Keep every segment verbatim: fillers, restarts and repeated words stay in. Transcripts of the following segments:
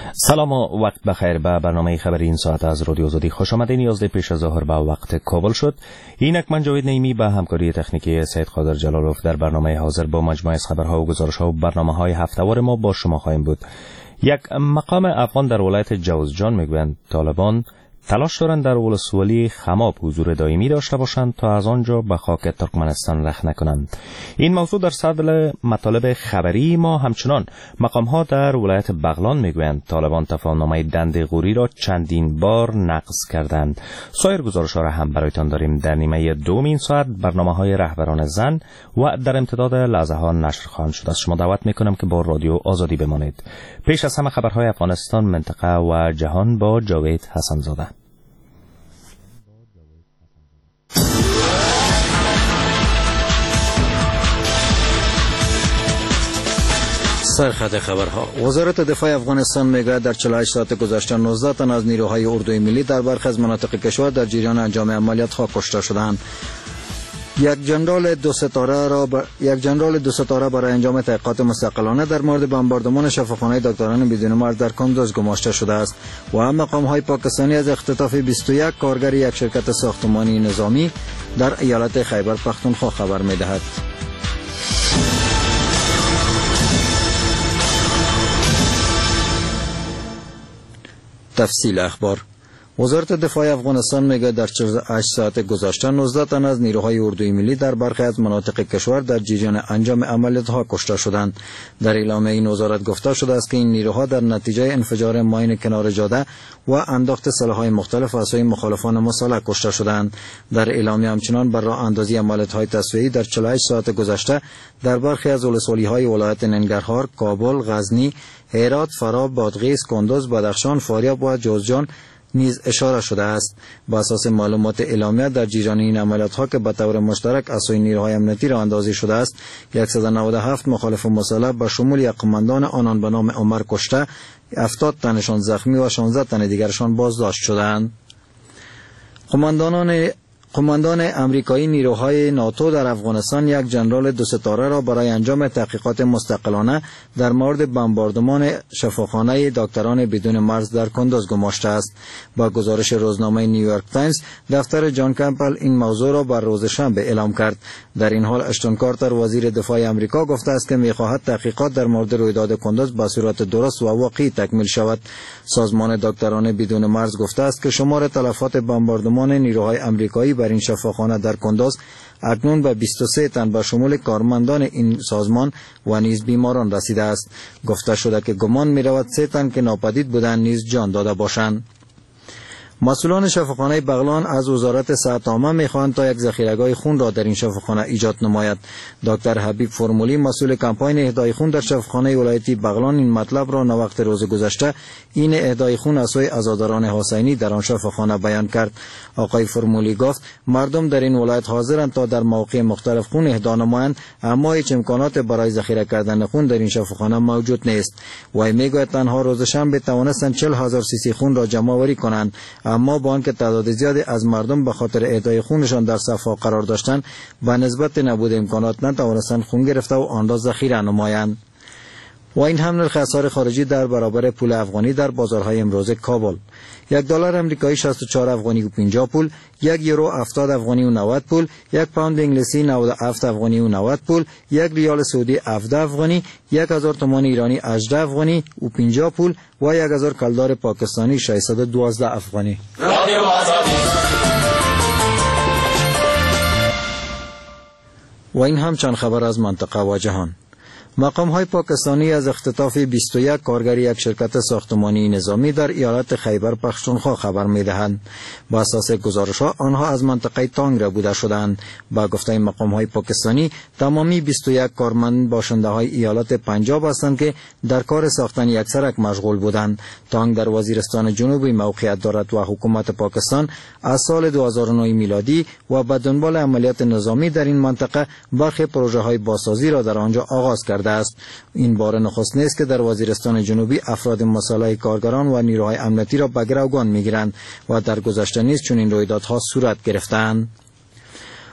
سلام و وقت بخیر. به برنامه خبری این ساعت از رادیو آزادی خوش آمدین. یازده پیش از ظهر به وقت کابل شد. اینک من جاوید نعیمی به همکاری تکنیکی سید قادر جلالوف در برنامه حاضر با مجموعه از خبرها و گزارش‌ها و برنامه‌های هفته‌وار ما با شما خواهیم بود. یک مقام افغان در ولایت جوزجان میگویند طالبان تلاش دارند در ولسوالی خماب حضور دائمی داشته باشند تا از آنجا به خاک ترکمنستان رخ نکنند. این موضوع در صدر مطالب خبری ما. همچنان مقام‌ها در ولایت بغلان میگویند طالبان تفاهم‌نامه دند غوری را چندین بار نقض کردند. سایر گزارش‌ها را هم برایتان داریم. در نیمه دوم این ساعت برنامه‌های رهبران زن و در امتداد لحظه‌ها نشر خواهند شد. از شما دعوت می‌کنم که با رادیو آزادی بمانید. پیش از همه خبرهای افغانستان، منطقه و جهان با جاوید حسن زاده. سرخط خبرها. وزارت دفاع افغانستان میگوید در چهل و هشت ساعت گذشته نوزده تن از نیروهای اردوی ملی در برخی از مناطق کشور در جریان انجام عملیات ها کشته شدند. یک جنرال دو ستاره را ب... یک جنرال دو ستاره برای انجام تحقیقات مستقلانه در مورد بمباردمان شفاخانه دکتران بدون مرز در کندوز گماشته شده است و هم مقام های پاکستانی از اختطاف بیست و یک کارگر یک شرکت ساختمانی نظامی در ایالت خیبر پختونخوا خبر می‌دهد. تفصیل اخبار. وزارت دفاع افغانستان میگه در چهل و هشت ساعت گذشته نوزده تن از نیروهای اردوی ملی در برخی از مناطق کشور در جریان انجام عملیات ها کشته شدند. در اعلامیه این وزارت گفته شده است که این نیروها در نتیجه انفجار ماین کنار جاده و انداخت سلاح‌های مختلف از سوی مخالفان مسلح کشته شدند. در اعلامیه همچنان بر راه اندازی عملیات های تصفیه‌ای در چهل و هشت ساعت گذشته در برخی از ولسوالی‌های ولایت ننگرهار، کابل، غزنی، هرات، فراه، بادغیس، کندوز، بدخشان، فاریاب و جوزجان نیز اشاره شده است. با اساس معلومات اعلامیه در جریان این عملیات ها که به طور مشترک از سوی نیروهای امنیتی راه اندازی شده است، صد و نود و هفت مخالف مسلح به شمول یک قماندان آنان به نام عمر کشته، هفتاد تنشان زخمی و شانزده تن دیگرشان بازداشت شدند. قماندانان قماندان امریکایی نیروهای ناتو در افغانستان یک جنرال دو ستاره را برای انجام تحقیقات مستقلانه در مورد بمباردمان شفاخانه دکتران بدون مرز در کندوز گماشته است. با گزارش روزنامه نیویورک تایمز، دفتر جان کمپل این موضوع را بر روز شنبه اعلام کرد. در این حال اشتون کارتر وزیر دفاع آمریکا گفته است که می‌خواهد تحقیقات در مورد رویداد کندوز به صورت درست و واقعی تکمیل شود. سازمان دکتران بدون مرز گفته است که شمار تلفات بمباردمان نیروهای آمریکایی بر این شفاخانه در کندوز اکنون به بیست و سه تن به شمول کارمندان این سازمان و نیز بیماران رسیده است. گفته شده که گمان می رود سه تن که ناپدید بودند نیز جان داده باشند. مسئولان شفاخانه بغلان از وزارت صحت عامه می‌خواهند تا یک ذخیره‌گاه خون را در این شفاخانه ایجاد نماید. دکتر حبیب فرمولی مسئول کمپاین اهدای خون در شفاخانه ولایتی بغلان این مطلب را نوقت روز گذشته این اهدای خون از سوی عزاداران حسینی در آن شفاخانه بیان کرد. آقای فرمولی گفت مردم در این ولایت حاضرند تا در مواقع مختلف خون اهدا نمایند، اما هیچ امکانات برای ذخیره کردن خون در این شفاخانه موجود نیست. وی میگوید تنها روز شنبه توانستند چهل هزار سی سی خون را جمع آوری کنند، اما با آنکه تعداد زیادی از مردم به خاطر اهدای خونشان در صفها قرار داشتند، به نسبت نبود امکانات نتوانستند خون گرفته و آن را ذخیره نمایند. و این هم نرخ اسعار خارجی در برابر پول افغانی در بازارهای امروز کابل. یک دلار امریکایی شصت و چهار افغانی و پنجاه پول، یک یورو هفتاد افغانی و نود پول، یک پوند انگلیسی نود و هفت افغانی و نود پول، یک ریال سعودی هفده افغانی، یک هزار تومان ایرانی هجده افغانی و پنجاه پول و یک هزار کلدار پاکستانی ششصد و دوازده افغانی. و این هم چند خبر از منطقه و جهان. مقام های پاکستانی از اختطاف بیست و یک کارگر یک شرکت ساختمانی نظامی در ایالت خیبر پختونخوا خبر می دهند. با اساس گزارش ها آنها از منطقه تانگ را بوده شدند. با گفته مقام های پاکستانی تمامی بیست و یک کارمند باشنده های ایالت پنجاب هستند که در کار ساختن یک سرک مشغول بودند. تانگ در وزیرستان جنوبی موقعیت دارد و حکومت پاکستان از سال دو هزار و نه میلادی و به دنبال عملیات نظامی در این منطقه برخی پروژه های بازسازی را در آنجا آغاز کرده است. این بار نخست نیست که در وزیرستان جنوبی افراد مسلح کارگران و نیروهای امنیتی را به گروگان میگیرند و در گذشته نیز چنین رویدادها صورت گرفتند.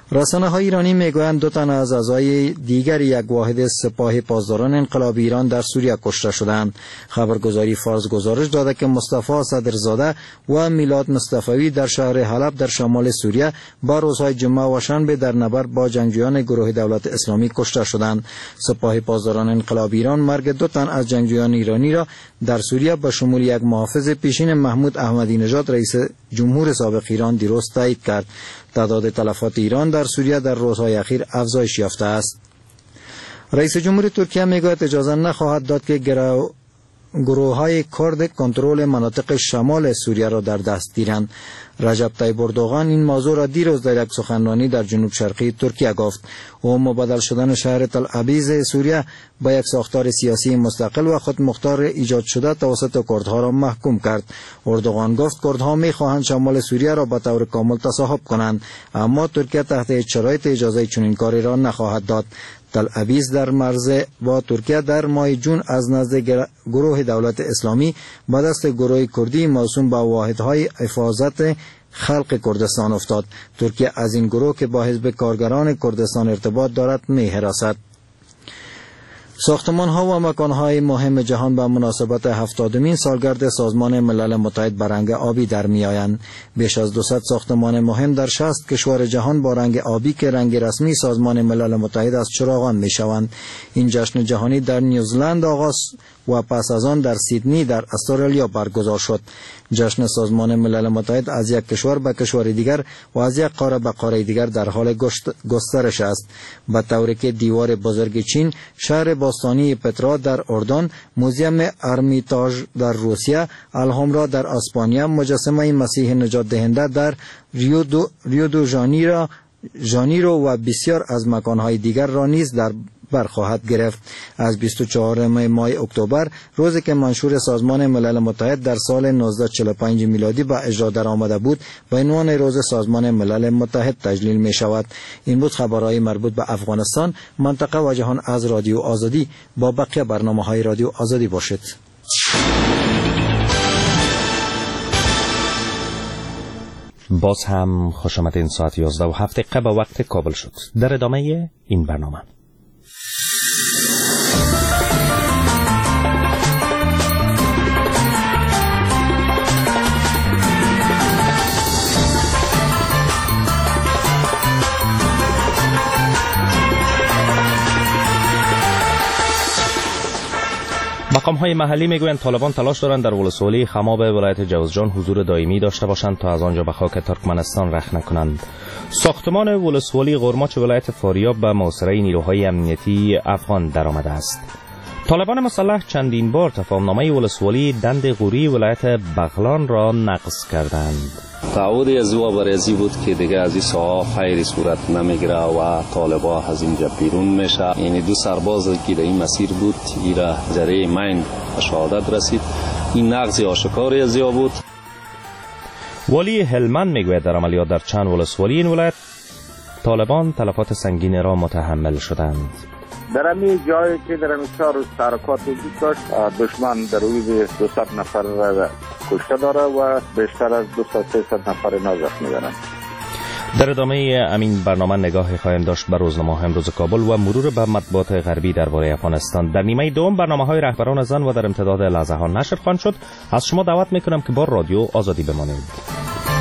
رسانه‌های ایرانی میگویند دو تن از اعضای دیگر یک واحد سپاه پاسداران انقلاب ایران در سوریه کشته شدند. خبرگزاری فارس گزارش داده که مصطفی صدرزاده و میلاد مصطفی در شهر حلب در شمال سوریه با روزهای جمعه و شنبه در نبرد با جنگجویان گروه دولت اسلامی کشته شدند. سپاه پاسداران انقلاب ایران مرگ دو تن از جنگجویان ایرانی را در سوریه به شمول یک محافظ پیشین محمود احمدی نژاد رئیس جمهور سابق ایران دیروز تایید کرد. تعداد تلفات ایران در سوریه در روزهای اخیر افزایش یافته است. رئیس جمهور ترکیه میگوید اجازه نخواهد داد که گروه گروه های کرد کنترل مناطق شمال سوریه را در دست گیرند. رجب طیب اردوغان این موضوع را دیروز در یک سخنرانی در جنوب شرقی ترکیه گفت. او مبادل شدن شهر تل ابیز سوریه با یک ساختار سیاسی مستقل و خودمختار ایجاد شده توسط کردها را محکوم کرد. اردوغان گفت کردها می‌خواهند شمال سوریه را به طور کامل تصاحب کنند، اما ترکیه تحت هیچ شرایط اجازه چنین کاری را نخواهد داد. تل ابیز در مرز با ترکیه در ماه جون از نزد گروه دولت اسلامی به دست گروه کردی موسوم به واحدهای حفاظت خلق کردستان افتاد. ترکیه از این گروه که با حزب کارگران کردستان ارتباط دارد می‌هراسد. ساختمان ها و مکان های مهم جهان به مناسبت هفتادمین سالگرد سازمان ملل متحد به رنگ آبی در می آیند. بیش از دویست ساختمان مهم در شصت کشور جهان با رنگ آبی که رنگ رسمی سازمان ملل متحد است چراغان می شوند. این جشن جهانی در نیوزلند آغاز و پس از آن در سیدنی در استرالیا برگزار شد. جشن سازمان ملل متحد از یک کشور به کشور دیگر و از یک قاره به قاره دیگر در حال گسترش است، به طوری که دیوار بزرگ چین، شهر باستانی پترا در اردن، موزیم ارمیتاژ در روسیه، الهامرا در اسپانیا، مجسمه مسیح نجات دهنده در ریو دو, ریو دو ژانیرو ژانیرو و بسیار از مکانهای دیگر را نیز در برخواهد گرفت. از بیست و چهارم ماه اکتبر، روزی که منشور سازمان ملل متحد در سال نوزده چهل و پنج میلادی به اجرا در آمده بود، به عنوان روز سازمان ملل متحد تجلیل می شود. این بود خبرهای مربوط به افغانستان، منطقه و جهان از رادیو آزادی. با بقیه برنامه‌های رادیو آزادی باشید. باز هم خوش آمدین. ساعت یازده و هفت دقیقه به وقت کابل شد. در ادامه این برنامه مقام‌های محلی میگویند طالبان تلاش دارند در ولسوالی خماب ولایت جوزجان حضور دائمی داشته باشند تا از آنجا به خاک ترکمنستان رخ نکنند. ساختمان ولسوالی قرماچ ولایت فاریاب به محاصره نیروهای امنیتی افغان درآمده است. طالبان مسلح چندین بار تفاهمنامه ولسوالی دند غوری ولایت بغلان را نقض کردند. تعهد از او برازی بود که دیگه از این ساحه خیری صورت نمیگیره و طالبان از اینجا بیرون میشه. یعنی دو سرباز که در این مسیر بود ایرا ذریعه مین شهادت رسید. این نقض آشکاری از او بود. والی هلمند میگوید در عملیات در چند ولسوالی این ولایت طالبان تلفات سنگین را متحمل شدند. در همین جایی که در همین چهار روز تحرکات وجود داشت، دشمن در حدود دویست نفر را کشته داره و بیشتر از دویست تا سیصد نفر زخمی دارند. در ادامه امین برنامه نگاهی خواهیم داشت به روزنامه امروز کابل و مرور به مطبوعات غربی درباره افغانستان. در نیمه دوم برنامه‌های رهبران زن و در امتداد لحظه ها نشر خواهند شد. از شما دعوت میکنم که با رادیو آزادی بمانید.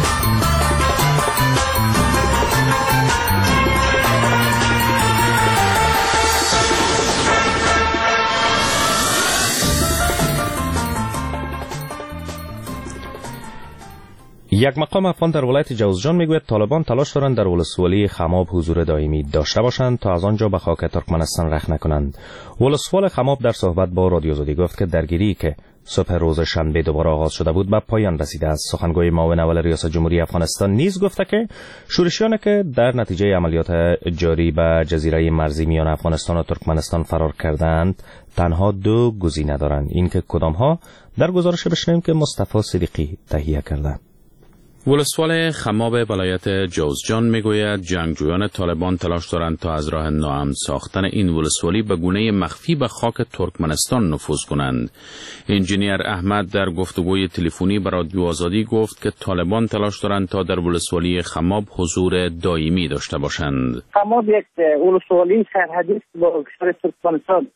یک مقام افغان در ولایت جوزجان میگوید طالبان تلاش دارند در ولسوالی خماب حضور دائمی داشته باشند تا از آنجا به خاک ترکمنستان رخ نکنند. ولسوال خماب در صحبت با رادیو آزادی گفت که درگیری که صبح روز شنبه دوباره آغاز شده بود به پایان رسیده است. سخنگوی معاون اول ریاست جمهوری افغانستان نیز گفته که شورشیانی که در نتیجه عملیات جاری به جزیره مرزی میان افغانستان و ترکمنستان فرار کردند تنها دو گزینه دارند. این که کدامها در گزارش بشنویم که مصطفی صدیقی تهیه کرده. ولسوالی خماب ولایت جوزجان میگوید جنگجویان طالبان تلاش دارند تا از راه ناامن ساختن این ولسوالی به گونه مخفی به خاک ترکمنستان نفوذ کنند. انجینیر احمد در گفتگوی تلفنی با رادیو آزادی گفت که طالبان تلاش دارند تا در ولسوالی خماب حضور دائمی داشته باشند. خماب یک ولسوالی سرحدی است با کشور ترکمنستان،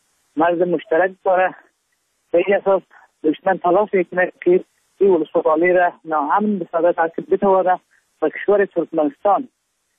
مرز مشترک داره. به این اساس دشمن تلاش میکنه که این ولسوالی را ناامن به صورت ترتیب بتواند و کشور ترکمنستان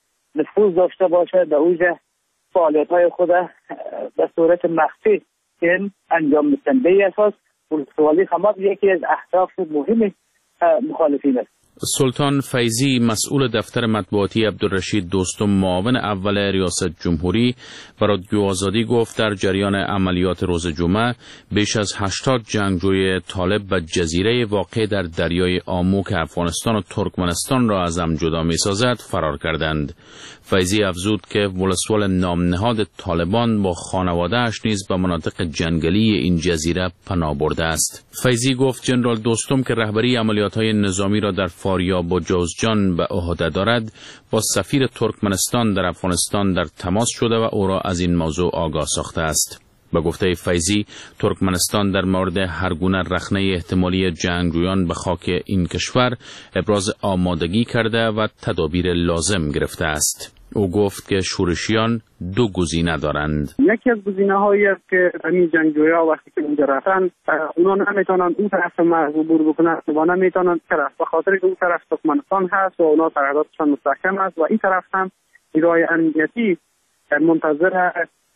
نفوذ داشته باشه در اوج فعالیت‌های خود به صورت مخفی که انجام میدن. به این اساس ولسوالی خماب یکی از اهداف مهم مخالفین است. سلطان فیضی مسئول دفتر مطبوعاتی عبدالرشید دوستم معاون اول ریاست جمهوری و رادیو آزادی گفت در جریان عملیات روز جمعه بیش از هشتاد جنگجوی طالب به جزیره واقع در دریای آمو که افغانستان و ترکمنستان را از هم جدا می‌سازد فرار کردند. فیضی افزود که ولسوال نامنهاد طالبان با خانواده‌اش نیز به مناطق جنگلی این جزیره پناه برده است. فیضی گفت جنرال دوستم که رهبری عملیات‌های نظامی را در فاریاب و جوزجان به عهده دارد با سفیر ترکمنستان در افغانستان در تماس شده و او را از این موضوع آگاه ساخته است. به گفته فیضی ترکمنستان در مورد هر گونه رخنه احتمالی جنگجویان به خاک این کشور ابراز آمادگی کرده و تدابیر لازم گرفته است. او گفت که شورشیان دو گزینه دارند. یکی از گزینه‌هایی است که همین جنگجویان وقتی که اونجا رفتن اونا نمیتونن اون طرف مرز عبور بکنن و نمیتونن طرف، به خاطر که اون طرف ترکمنستان هست و اونا سرحداتشان مستحکم است و این طرف هم نیروهای امنیتی منتظر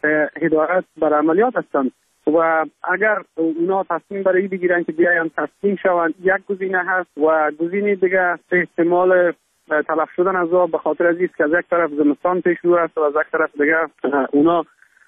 هدایت بر عملیات هستند و اگر اونا تصمیم برای بگیرن که بیاین تسلیم شوند یک گزینه هست و گزینه دیگه احتمال تلف شدن از آب به خاطر از است که از یک طرف زمستان پیش رو است و از یک طرف دیگه اونا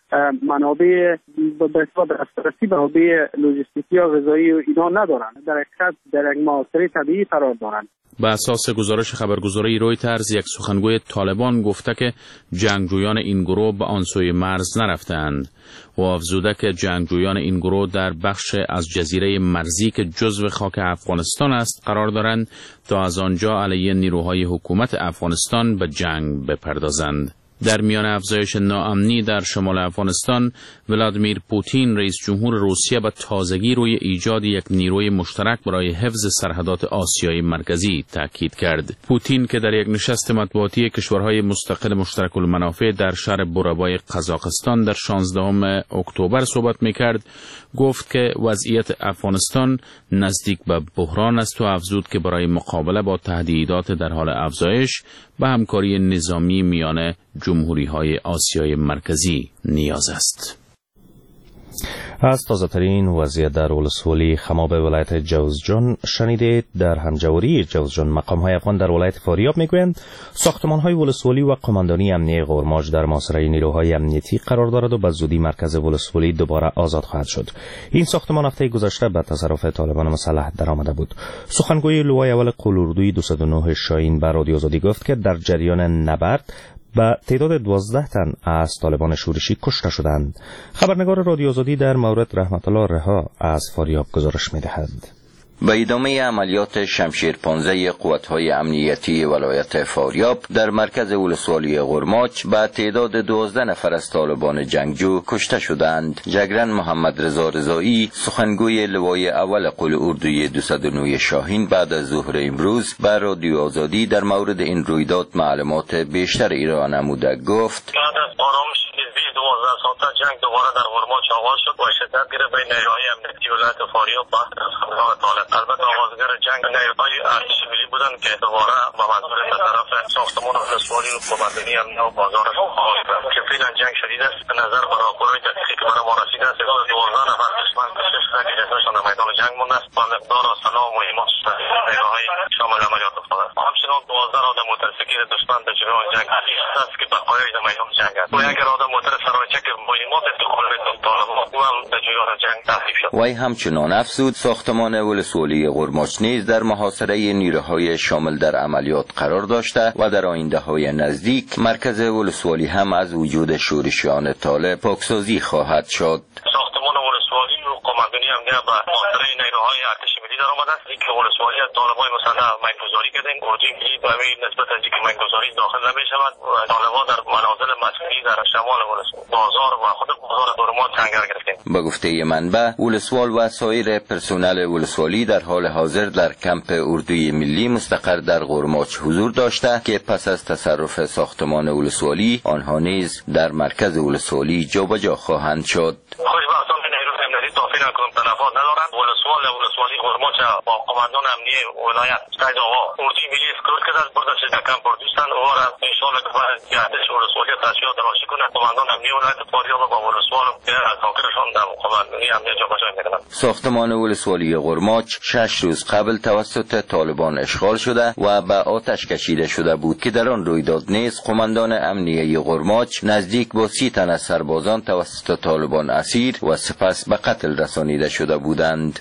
منابع به حساب دسترسی به منابع لوجستیکی یا غذایی و اینا ندارن، در حقیقت در یک معاصره طبیعی قرار دارند. به اساس گزارش خبرگزاری رویترز یک سخنگوی طالبان گفته که جنگجویان این گروه به آن سوی مرز نرفتند و افزوده که جنگجویان این گروه در بخش از جزیره مرزی که جزو خاک افغانستان است قرار دارند تا از آنجا علیه نیروهای حکومت افغانستان به جنگ بپردازند. در میان افزایش ناامنی در شمال افغانستان، ولادیمیر پوتین رئیس جمهور روسیه به تازگی روی ایجاد یک نیروی مشترک برای حفظ سرحدات آسیای مرکزی تاکید کرد. پوتین که در یک نشست مطبوعاتی کشورهای مستقل مشترک المنافع در شهر بورابای قزاقستان در شانزدهم اکتبر صحبت می‌کرد، گفت که وضعیت افغانستان نزدیک به بحران است و افزود که برای مقابله با تهدیدات در حال افزایش به همکاری نظامی میان جمهوری‌های آسیای مرکزی نیاز است. از تازه‌ترین وضعیت در ولسوالی خماب ولایت جوزجان شنیدید. در همجواری جوزجان مقام‌های افغان در ولایت فاریاب میگویند ساختمان‌های ولسوالی و قماندانی امنیه غرماج در محاصره نیروهای امنیتی قرار دارد و به زودی مرکز ولسوالی دوباره آزاد خواهد شد. این ساختمان هفته گذشته به تصرف طالبان مسلح درآمده بود. سخنگوی لوای اول قلوردوی دویست و نه شاهین به رادیو آزادی گفت که در جریان نبرد به تعداد دوازده تن از طالبان شورشی کشته شدند. خبرنگار رادیو آزادی در مورد رحمت الله رها از فاریاب گزارش می‌دهد. به ادامه عملیات شمشیر پانزده قوت‌های امنیتی ولایت فاریاب در مرکز ولسوالی غرماچ به تعداد دوازده نفر از طالبان جنگجو کشته شدند. جگرن محمد رضا رضایی سخنگوی لوای اول قل اردوی دویست و نه شاهین بعد از ظهر امروز به رادیو آزادی در مورد این رویداد معلومات بیشتر ایران نموده گفت: دوازده ساعته جنگ دوباره در غرماچ آغاز شد و شدت گرفت بین نیروهای امنیتی ولایت فاریاب با حمله طالب. البته آغازگر جنگ نیروهای ارتش ملی بودند که دوباره با منظور به طرف ساختمان ولسوالی و قماندانی امنیه و بازار که فعلا جنگ شدید است. به نظر براکورای دقیقی که برای ما رسیده است دوازده نفر دشمن کشته شده که جسدشان در میدان جنگ مانده است و مقدار سلاح و مهمات نیروهای شامل عملیات افتاده است. همچنان دوازده آدم متفکر دشمن در جریان جنگ است که بقایای در میدان جنگ است و یک آدم متفکر وی همچنان افزود ساختمان ولسوالی غرماچ نیز در محاصره نیروهای شامل در عملیات قرار داشته و در آینده های نزدیک مرکز ولسوالی هم از وجود شورشیان طالب پاکسازی خواهد شد. ساختمان ولسوالی و قماندانی امنیت به محاصره نیروهای ارتش ملی در آمده است. اینکه ولسوالی از طالبان مسلح مینگذاری کردیم. اردوی ملی به همین نسبت از اینکه مینگذاری داخل نمی‌شود و طالبان در منازل مسکونی در شمال ولسوالی بازار و خود بازار هرمات چنگر گرفتیم. به گفته منبع، ولسوال و سایر پرسنل ولسوالی در حال حاضر در کمپ اردوی ملی مستقر در غرماچ حضور داشته که پس از تصرف ساختمان ولسوالی آنها نیز در مرکز ولسوالی جابجا خواهند شد. توفیر کنم تلفات ندارند. ولسوال ولسوالی غرماچ با قماندان امنیه ولایت سید آقا اردوی ملی اسکورت کرده است. بردن شده کم پردوستن او را انشاءالله که باید جهتش ولسوالی تشریعات راشی کنند. قماندان امنیه ولایت فاریاب با ولسوال تاکرشان در قماندانی امنیه جابجا میکنند. ساختمان ولسوالی غرماچ شش روز قبل توسط طالبان اشغال شده و به آتش کشیده شده بود که در آن رویداد نیز قماندان امنیه غرماچ نزدیک با سی تن از سربازان توسط طالبان اسیر و سپس به قتل رسانیده شده بودند.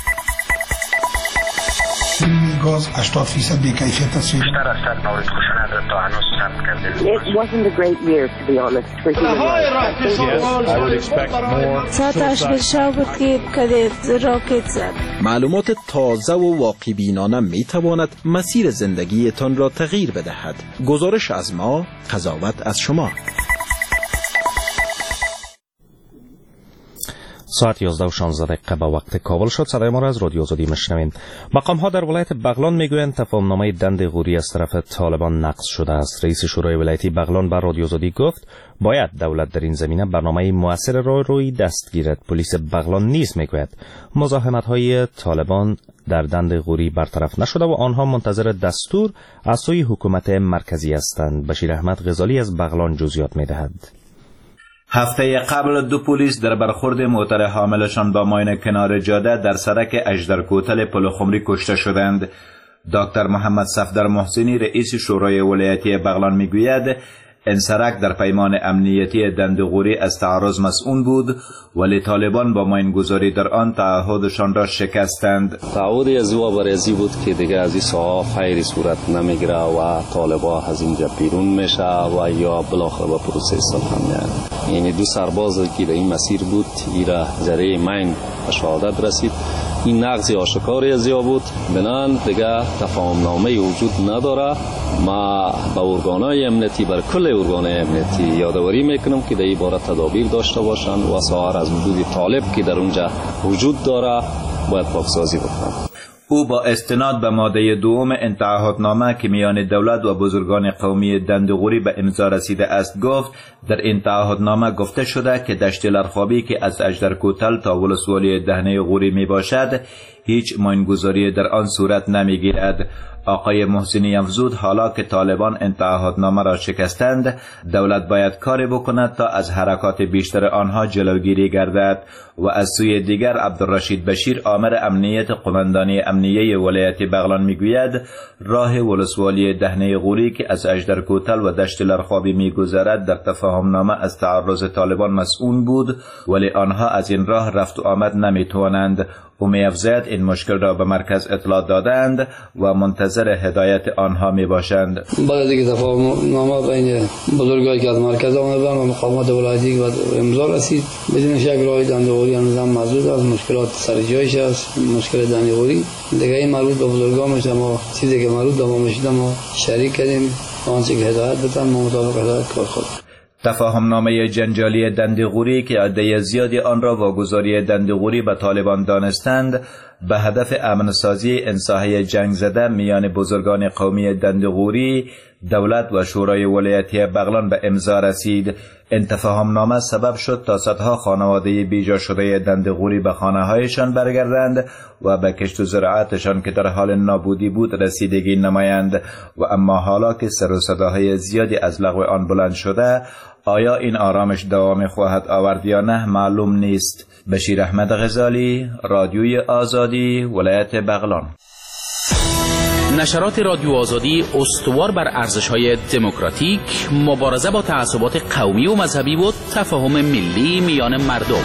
گاز هشتاد درصد بی‌کیفیت است. بیشتر از صد مورد خشونت تا هنوز ثبت کرده. It wasn't a great year to be honest for human rights. Yes, I would expect more. ساعتش به شب بود که کدید راکت زد. معلومات تازه و واقع بینانه می تواند مسیر زندگیتان را تغییر بدهد. گزارش از ما، قضاوت از شما. ساعت یازده و شانزده دقیقه به وقت کابل شد. صدای ما را از رادیو آزادی میشنوید. مقام ها در ولایت بغلان میگویند تفاهمنامه دند غوری از طرف طالبان نقض شده است. رئیس شورای ولایتی بغلان بر رادیو آزادی گفت باید دولت در این زمینه برنامه مؤثر را روی دست گیرد. پلیس بغلان نیز میگوید مزاحمت های طالبان در دند غوری برطرف نشده و آنها منتظر دستور از سوی حکومت مرکزی هستند. بشیر احمد غزالی از بغلان جزئیات میدهد. هفته قبل دو پلیس در برخورد موتر حاملشان با ماین کنار جاده در سرک اژدرکوتل پلخمری کشته شدند. دکتر محمد صفدر محسنی رئیس شورای ولایتی بغلان میگوید این سرک در پیمان امنیتی دندغوری از تعرض مسئول بود ولی طالبان با ماینگذاری در آن تعهدشان را شکستند. تعهد از او برازی بود که دیگه از این ساحه خیری صورت نمیگیره و طالبان از اینجا بیرون میشه و یا بالاخره به پروسه صلح میاد. یعنی دو سرباز که در این مسیر بود ایرا ذریعه مین به شهادت رسید. این نقض آشکاری از یا بود. بنان دیگه تفاهم نامه وجود نداره. ما با ارگانهای امنیتی بر کل ارگانهای امنیتی یادآوری میکنم که در این باره تدابیر داشته باشند و سایر از وجود طالب که در اونجا وجود داره باید پاکسازی بکنند. او با استناد به ماده دوم این تعهدنامه که میان دولت و بزرگان قومی دندغوری به امضا رسیده است گفت در این تعهدنامه گفته شده که دشت لرخابی که از اژدرکوتل تا ولسوالی دهنه غوری می باشد هیچ ماینگذاری در آن صورت نمی گیرد. آقای محسنی افزود حالا که طالبان این تعهدنامه را شکستند دولت باید کاری بکند تا از حرکات بیشتر آنها جلوگیری گردد. و از سوی دیگر عبدالرشید بشیر آمر امنیت قماندانی امنیه ولایت بغلان میگوید راه ولسوالی دهنه غوری که از اژدرکوتل و دشت لرخابی میگذرد در تفاهمنامه از تعرض طالبان مسئول بود ولی آنها از این راه رفت و آمد نمیتوانند. او می‌افزاید این مشکل را به مرکز اطلاع دادند و منتظر هدایت آنها می باشند. بعد از اینکه تفاهمنامه بین بزرگانی که از مرکز آمدند و مقامات ولایتی و امضا رسید بدون شک راه دندغوری نظام محدود است. مشکلات سر جایش است. مشکل دندغوری دیگه این مربوط به بزرگان میشه. ما چیزی که مربوط به ما میشه ما شریک کردیم آنچه که هدایت بدن ما مطابق هدایت کار خود. تفاهمنامه جنجالی دندغوری که عده زیادی آن را واگذاری دندغوری به طالبان دانستند به هدف امن‌سازی این ساحه جنگ زده میان بزرگان قومی دندغوری دولت و شورای ولایتی بغلان به امضا رسید. این تفاهمنامه سبب شد تا صدها خانواده بیجا شده دندغوری به خانه‌هایشان برگردند و به کشت و زراعتشان که در حال نابودی بود رسیدگی نمایند. و اما حالا که سر و صداهای زیادی از لغو آن بلند شده آیا این آرامش دوام خواهد آورد یا نه معلوم نیست. بشیر احمد غزالی، رادیوی آزادی، ولایت بغلان. نشرات رادیو آزادی استوار بر ارزش‌های دموکراتیک، مبارزه با تعصبات قومی و مذهبی و تفاهم ملی میان مردم.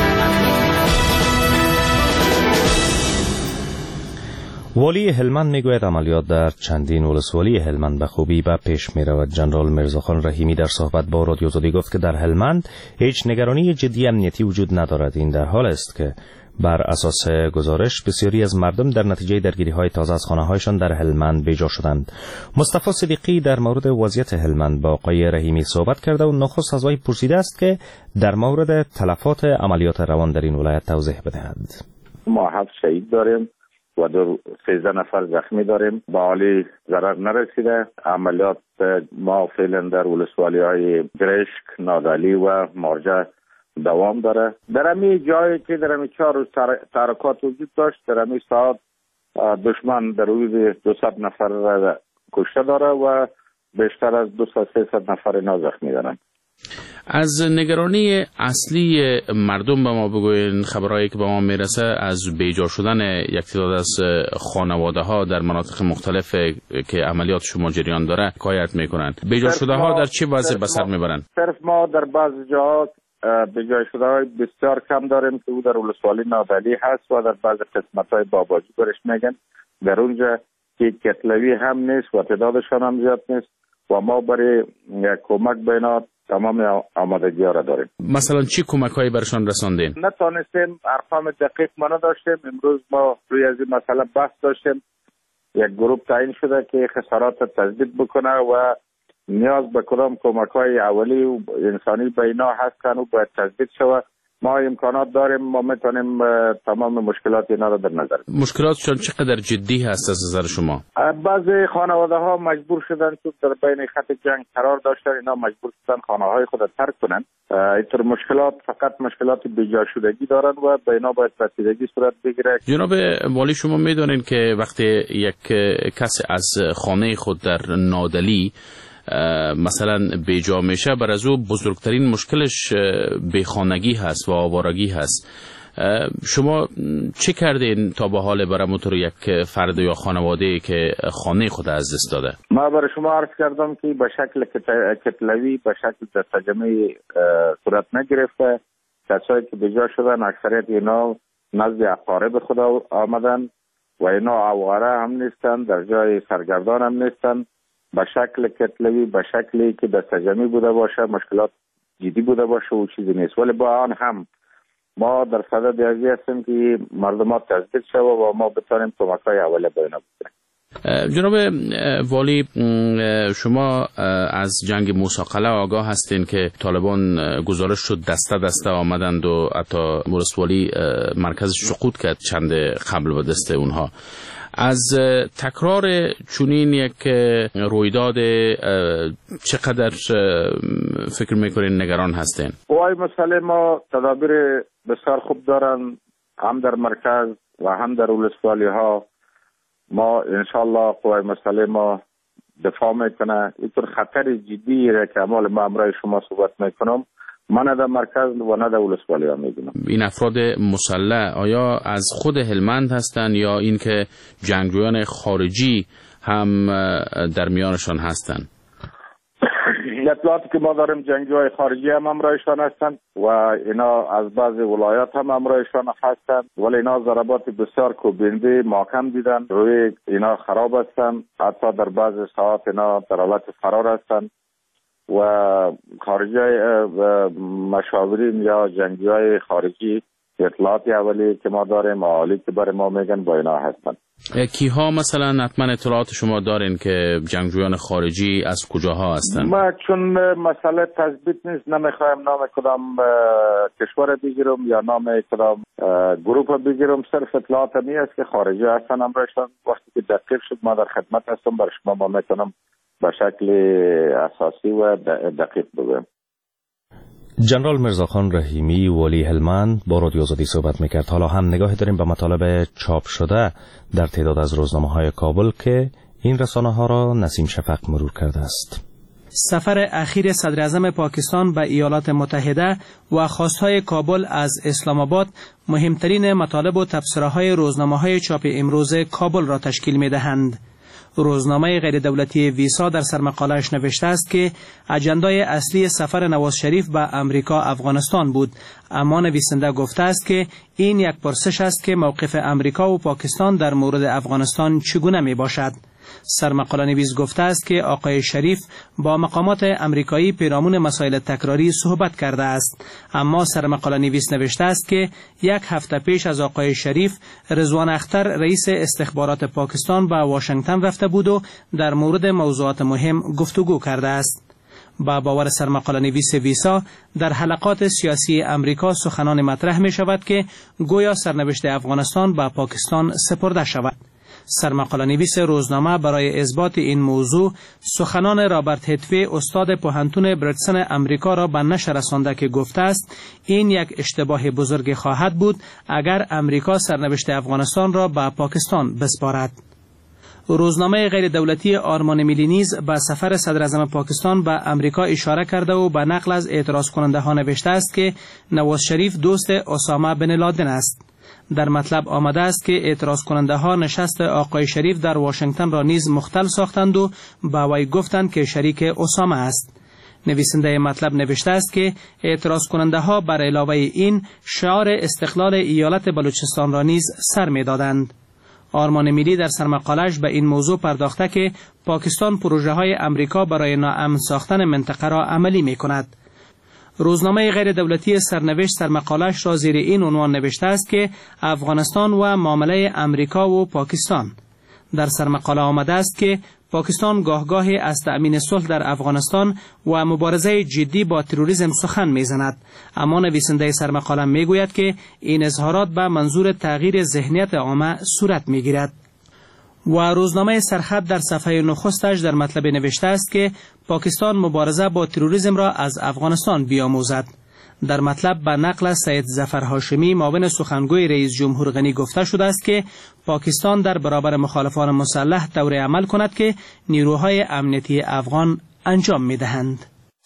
والی هلمند میگوید عملیات در چندین ولسوالی هلمند به خوبی به پیش می رود. جنرال مرزاخان رحیمی در صحبت با رادیو آزادی گفت که در هلمند هیچ نگرانی جدی امنیتی وجود ندارد. این در حال است که بر اساس گزارش بسیاری از مردم در نتیجه درگیری‌های تازه از خانه‌هایشان در هلمند بیجا شدند. مصطفی صدیقی در مورد وضعیت هلمند با آقای رحیمی صحبت کرده و نخست از وی پرسیده است که در مورد تلفات عملیات روان در این ولایت توضیح بدهند. ما هفت شهید داریم و در سیزده نفر زخمی داریم. با حالی ضرر نرسیده. عملیات ما فعلا در ولسوالی‌های گرشک، نادالی و مارجه دوام داره. در امی جایی که در امی چهار روز تحرکات وجود داشت، در امی ساعت دشمن در حدود دویست نفر را کشته داره و بیشتر از دویست تا سیصد نفر اینا زخمی دارن. از نگرانی اصلی مردم به ما بگوین. خبرهایی که به ما میرسه از بیجا شدن یک تعداد از خانواده ها در مناطق مختلف که عملیات شما جریان داره حکایت میکنند. بیجا شده ها در چه وضع به سر میبرند؟ صرف ما در بعض جاها بیجا شده های بسیار کم داریم که او در ولسوالی نادالی هست و در بعض قسمت های باباجی برش میگن. در اونجا که کتلوی هم نیست و تعدادشان هم زیاد نیست و ما برای کمک بینا تمام آمادگی ها را داریم. مثلا چی کمک هایی برشان رساندین؟ نتانستیم ارقام دقیق ما نداشتیم. امروز ما روی از این مسئله بحث داشتیم. یک گروه تعیین شده که خسارات تثبیت بکنه و نیاز به کدام کمک های اولی و انسانی به اینا هستن و باید تثبیت شود. ما امکانات داریم، ما میتونیم تمام مشکلات اینا را در نظر بگیریم. مشکلاتشان چقدر جدی هست از نظر شما؟ بعضی خانواده ها مجبور شدن که در بین خط جنگ قرار داشتن، اینا مجبور شدن خانه های خود ترک کنن. اینطور مشکلات فقط مشکلات بیجا شدگی دارن و به اینا باید رسیدگی صورت بگیره. جناب والی، شما میدونین که وقتی یک کس از خانه خود در نادالی مثلا بیجا میشه، بر از او بزرگترین مشکلش بیخانگی هست و آوارگی هست. شما چه کردین تا به حال برای موتور یک فرد یا خانواده که خانه خود از دست داده؟ ما برای شما عرض کردم که به شکل کتلوی به شکل دستجمعی صورت نگرفته. کسایی که بیجا شدن اکثریت اینا نزد اقارب خود آمدن و اینا آواره هم نیستن، در جای سرگردان هم نیستن. به شکل کتلوی به شکلی که دستجمعی بوده باشه، مشکلات جدی بوده باشه و چیزی نیست. ولی با آن هم ما در صدد ازی هستیم که مردمات تثبیت شود و ما بتانیم کمک‌های اولیه به اینا بکنیم. جناب والی، شما از جنگ موسی آگاه هستین که طالبان گزارش شد دسته دسته آمدند و حتی ولسوالی مرکز سقوط کرد چند قبل و دسته اونها. از تکرار چنین یک رویداد چقدر فکر میکنین نگران هستین؟ وای مسئله ما تدابیر بسیار خوب دارن، هم در مرکز و هم در ولسوالی ها. ما انشالله قوای مسئله ما دفاع میکنه. اینطور خطر جدی را که اعمال ما امرای شما صحبت میکنم من نه در مرکز و نه در ولسوالی ها میبینم. این افراد مسلح آیا از خود هلمند هستند یا اینکه جنگجویان خارجی هم در میانشان هستند؟ اطلاعاتی که ما داریم جنگجوهای خارجی هم امرایشان هستند و اینا از بعضی ولایات هم امرایشان هستند، ولی اینا ضربات بسیار کوبنده محکم دیدن، روی اینا خراب هستند، حتی در بعضی ساعات اینا در حالت فرار هستند و خارجی مشاورین یا جنگجوهای خارجی اطلاعاتی اولی که ما داریم حالی که برای ما میگن با اینا هستن. کیها مثلا حتما اطلاعات شما دارین که جنگجویان خارجی از کجاها هستن؟ ما چون مسئله تثبیت نیست نمیخوایم نام کدام کشور بگیرم یا نام کدام گروه بگیرم، صرف اطلاعات می است که خارجی هستن امرشان. وقتی که دقیق شد ما در خدمت هستم، برای شما ما میتونم به شکل اساسی و دقیق بگویم. جنرال مرزاخان رحیمی والی هلمند با رادیو آزادی صحبت میکرد. حالا هم نگاهی داریم به مطالب چاپ شده در تعداد از روزنامه های کابل که این رسانه ها را نسیم شفق مرور کرده است. سفر اخیر صدر اعظم پاکستان به ایالات متحده و خواستهای کابل از اسلام آباد مهمترین مطالب و تبصره‌های روزنامه‌های چاپ امروز کابل را تشکیل می‌دهند. روزنامه غیر دولتی ویسا در سرمقاله‌اش نوشته است که اجندای اصلی سفر نواز شریف به امریکا افغانستان بود، اما نویسنده گفته است که این یک پرسش است که موقف امریکا و پاکستان در مورد افغانستان چگونه می باشد. سرمقاله نویس گفته است که آقای شریف با مقامات امریکایی پیرامون مسائل تکراری صحبت کرده است، اما سرمقاله نویس نوشته است که یک هفته پیش از آقای شریف رضوان اختر رئیس استخبارات پاکستان به واشنگتن رفته بود و در مورد موضوعات مهم گفتگو کرده است. با باور سرمقاله نویس ویسا در حلقات سیاسی امریکا سخنان مطرح می شود که گویا سرنوشت افغانستان به پاکستان سپرده شود. سرمقاله نویس روزنامه برای اثبات این موضوع سخنان رابرت هتوی استاد پوهنتون بریتسن امریکا را به نشر رسانده که گفته است این یک اشتباه بزرگ خواهد بود اگر امریکا سرنوشت افغانستان را به پاکستان بسپارد. روزنامه غیر دولتی آرمان ملی نیز به سفر صدر اعظم پاکستان به امریکا اشاره کرده و به نقل از اعتراض کننده ها نوشته است که نواز شریف دوست اسامه بن لادن است. در مطلب آمده است که اعتراض کننده ها نشست آقای شریف در واشنگتن را نیز مختل ساختند و به وی گفتند که شریک اسامه است. نویسنده مطلب نوشته است که اعتراض کننده ها بر علاوه این شعار استقلال ایالت بلوچستان را نیز سر می دادند. آرمان ملی در سرمقاله‌اش به این موضوع پرداخته که پاکستان پروژه های امریکا برای ناامن ساختن منطقه را عملی می کند. روزنامه غیر دولتی سرنوشت سرمقاله‌اش را زیر این عنوان نوشته است که افغانستان و معامله امریکا و پاکستان. در سرمقاله آمده است که پاکستان گاهگاهی از تأمین صلح در افغانستان و مبارزه جدی با تروریسم سخن می‌زند، اما نویسنده سرمقاله می‌گوید که این اظهارات به منظور تغییر ذهنیت عامه صورت می‌گیرد. و روزنامه سرخط در صفحه نخستش در مطلب نوشته است که پاکستان مبارزه با تروریسم را از افغانستان بیاموزد. در مطلب به نقل سید ظفر هاشمی معاون سخنگوی رئیس جمهور غنی گفته شده است که پاکستان در برابر مخالفان مسلح طور عمل کند که نیروهای امنیتی افغان انجام می‌دهند.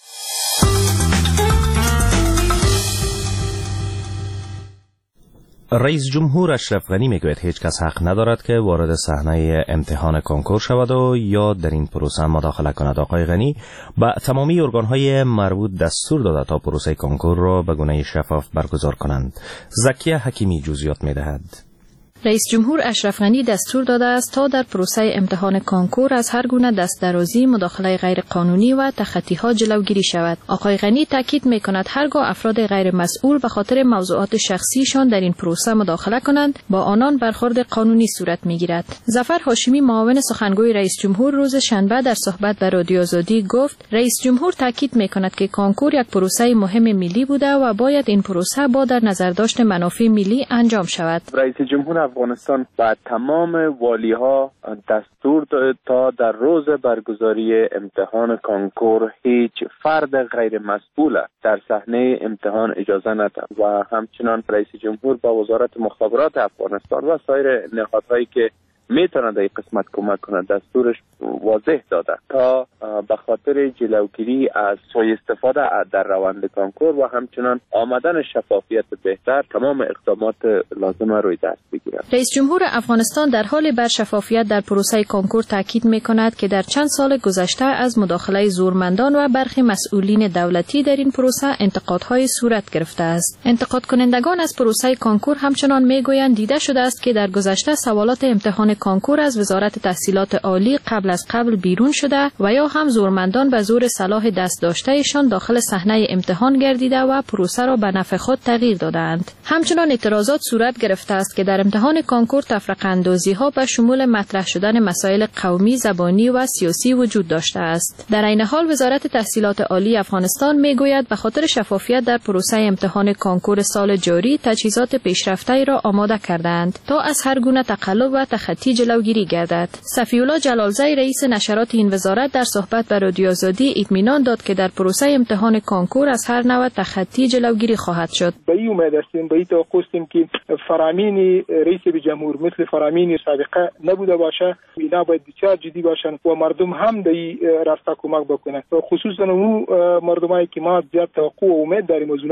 رئیس جمهور اشرف غنی میگوید هیچ کس حق ندارد که وارد صحنه امتحان کنکور شود و یا در این پروسه مداخله کند. آقای غنی به تمامی ارگان‌های مربوط دستور داده تا پروسه کنکور را به گونه شفاف برگزار کنند. زکیه حکیمی جزئیات میدهد. رئیس جمهور اشرف غنی دستور داده است تا در پروسه امتحان کانکور از هر گونه دستدرازی، مداخله غیر قانونی و تخطی‌ها جلوگیری شود. آقای غنی تاکید می‌کند هرگاه افراد غیر مسئول به خاطر موضوعات شخصیشان در این پروسه مداخله کنند، با آنان برخورد قانونی صورت می‌گیرد. ظفر هاشمی معاون سخنگوی رئیس جمهور روز شنبه در صحبت با رادیو آزادی گفت رئیس جمهور تاکید می‌کند که کانکور یک پروسه مهم ملی بوده و باید این پروسه با در نظر داشتن منافع ملی انجام شود. رئیس جمهور افغانستان به تمام والی‌ها دستور داد تا در روز برگزاری امتحان کانکور هیچ فرد غیر مسئول در صحنه امتحان اجازه ندهد و همچنان رئیس جمهور با وزارت مخابرات افغانستان و سایر نهادهایی که میتونه در این قسمت کمک کنه دستورش واضح داده تا به خاطر جلوگیری از سوء استفاده در روند کانکور و همچنان آمدن شفافیت بهتر تمام اقدامات لازمه روی دست بگیرد. رئیس جمهور افغانستان در حال بر شفافیت در پروسه کانکور تاکید میکند که در چند سال گذشته از مداخله زورمندان و برخی مسئولین دولتی در این پروسه انتقادهای صورت گرفته است. انتقاد کنندگان از پروسه کانکور همچنان میگویند دیده شده است که در گذشته سوالات امتحان کانکور از وزارت تحصیلات عالی قبل از قبل بیرون شده و یا هم زورمندان به زور صلاح دست داشتهشان داخل صحنه امتحان گردیده و پروسه را به نفع خود تغییر دادند. همچنان اعتراضات صورت گرفته است که در امتحان کانکور تفرقه اندازی ها به شمول مطرح شدن مسائل قومی، زبانی و سیاسی وجود داشته است. در این حال وزارت تحصیلات عالی افغانستان میگوید به خاطر شفافیت در پروسه امتحان کانکور سال جاری تجهیزات پیشرفته را آماده کردند تا از هر گونه تقلب و تخطی جلوگیری گردد. صفی‌الله جلالزی رئیس نشرات این وزارت در صحبت با رادیو آزادی اطمینان داد که در پروسه امتحان کانکور از هر نوع تخطی جلوگیری خواهد شد. به این امید هستیم، به این توقع هستیم که فرامین رئیس جمهور مثل فرامین سابقه نبوده باشه. اینا باید بسیار جدی باشن و مردم هم در این راستا کمک بکنن، خصوصا اون مردمایی که ما زیاد توقع و امید داریم از اونها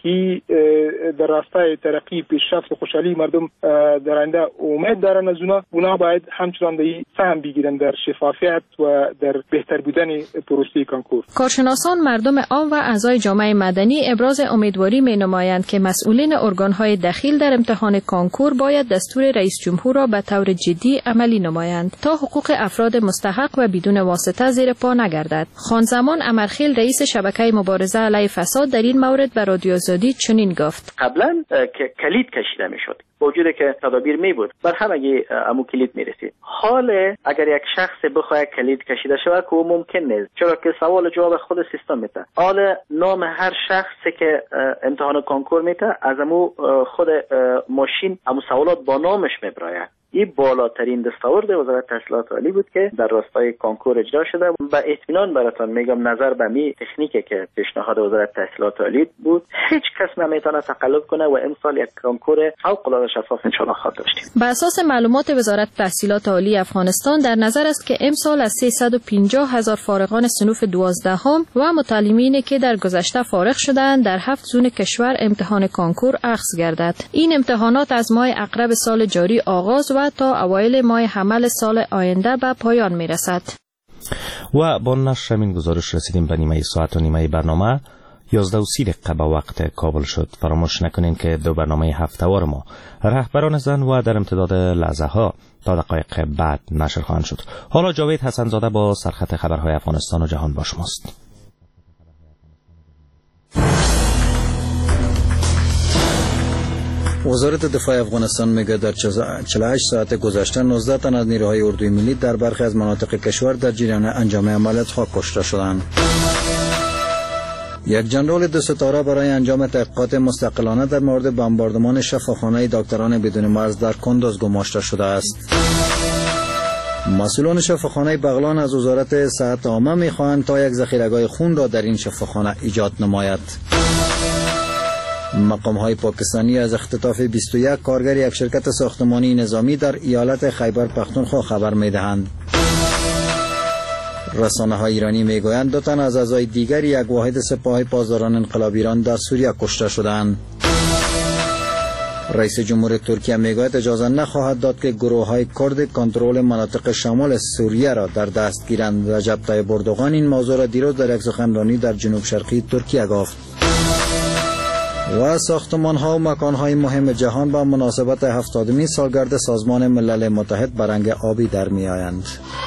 که در راستای ترقی پیشرفت و خوشحالی مردم در آینده امید دارن از اونا، اونا باید همچنان به سهم بگیرن در شفافیت و در بهتر بودن پروسه کانکور. کارشناسان، مردم عام و اعضای جامعه مدنی ابراز امیدواری می نمایند که مسئولین ارگان‌های دخیل در امتحان کانکور باید دستور رئیس جمهور را به طور جدی عملی نمایند تا حقوق افراد مستحق و بدون واسطه زیر پا نگردد. خانزمان امرخیل، رئیس شبکه مبارزه علیه فساد، در این مورد به رادیو آزادی چنین گفت: قبلا که کلید کشیده میشد، با وجودی که تدابیر می بود، بر همه امو کلید می رسید. حال اگر یک شخص بخواد کلید کشیده شود که ممکن نیست، چرا که سوال جواب خود سیستم میده. حال نام هر شخصی که امتحان کانکور میده از امو خود ماشین امو سوالات با نامش میبراید. این بالاترین دستاورد وزارت تحصیلات عالی بود که در راستای کانکور اجرا شده. با اطمینان براتون میگم نظر به می تکنیکی که پیشنهاد وزارت تحصیلات عالی بود، هیچ کس نمیتونه تقلب کنه و امسال یک کانکور فوق العاده شفاف ان شاء الله خواهد داشتیم. بر اساس معلومات وزارت تحصیلات عالی افغانستان، در نظر است که امسال از سیصد و پنجاه هزار فارغان صنوف دوازدهم و متعلمینی که در گذشته فارغ شدند در هفت زون کشور امتحان کانکور اخذ گردد. این امتحانات از ماه اقرب سال جاری آغاز و تا اوایل ماه حمل سال آینده به پایان می رسد. و با نشر این گزارش رسیدیم به نیمه ساعت و نیمه برنامه. یازده و سی دقیقه به وقت کابل شد. فراموش نکنین که دو برنامه هفته‌وار ما رهبران زن و در امتداد لحظه ها تا دقایق بعد نشر خواهند شد. حالا جاوید حسن زاده با سرخط خبرهای افغانستان و جهان با شماست. وزارت دفاع افغانستان میگه در چهل و هشت ساعت گذشته نوزده تن از نیروهای اردوی ملی در برخی از مناطق کشور در جریان انجام عملیات‌ها کشته شدند. یک جنرال دو ستاره برای انجام تحقیقات مستقلانه در مورد بمباردمان شفاخانه دکتران بدون مرز در کندوز گماشته شده است. مسئولان شفاخانه بغلان از وزارت صحت عامه می‌خواهند تا یک ذخیره‌گاه خون را در این شفاخانه ایجاد نماید. مقام‌های پاکستانی از اختطاف بیست و یک کارگر یک شرکت ساختمانی نظامی در ایالت خیبر پختونخوا خبر می‌دهند. رسانه‌های ایرانی می‌گویند دو تن از اعضای دیگر یک واحد سپاه پاسداران انقلاب ایران در سوریه کشته شدند. رئیس جمهور ترکیه می‌گوید اجازه نخواهد داد که گروه‌های کرد کنترل مناطق شمال سوریه را در دست گیرند. رجب طیب اردوغان این موضوع را دیروز در یک سخنرانی در جنوب شرقی ترکیه گفت. و ساختمان‌ها و مکان‌های مهم جهان با مناسبت هفتادمین سالگرد سازمان ملل متحد به رنگ آبی در می‌آیند.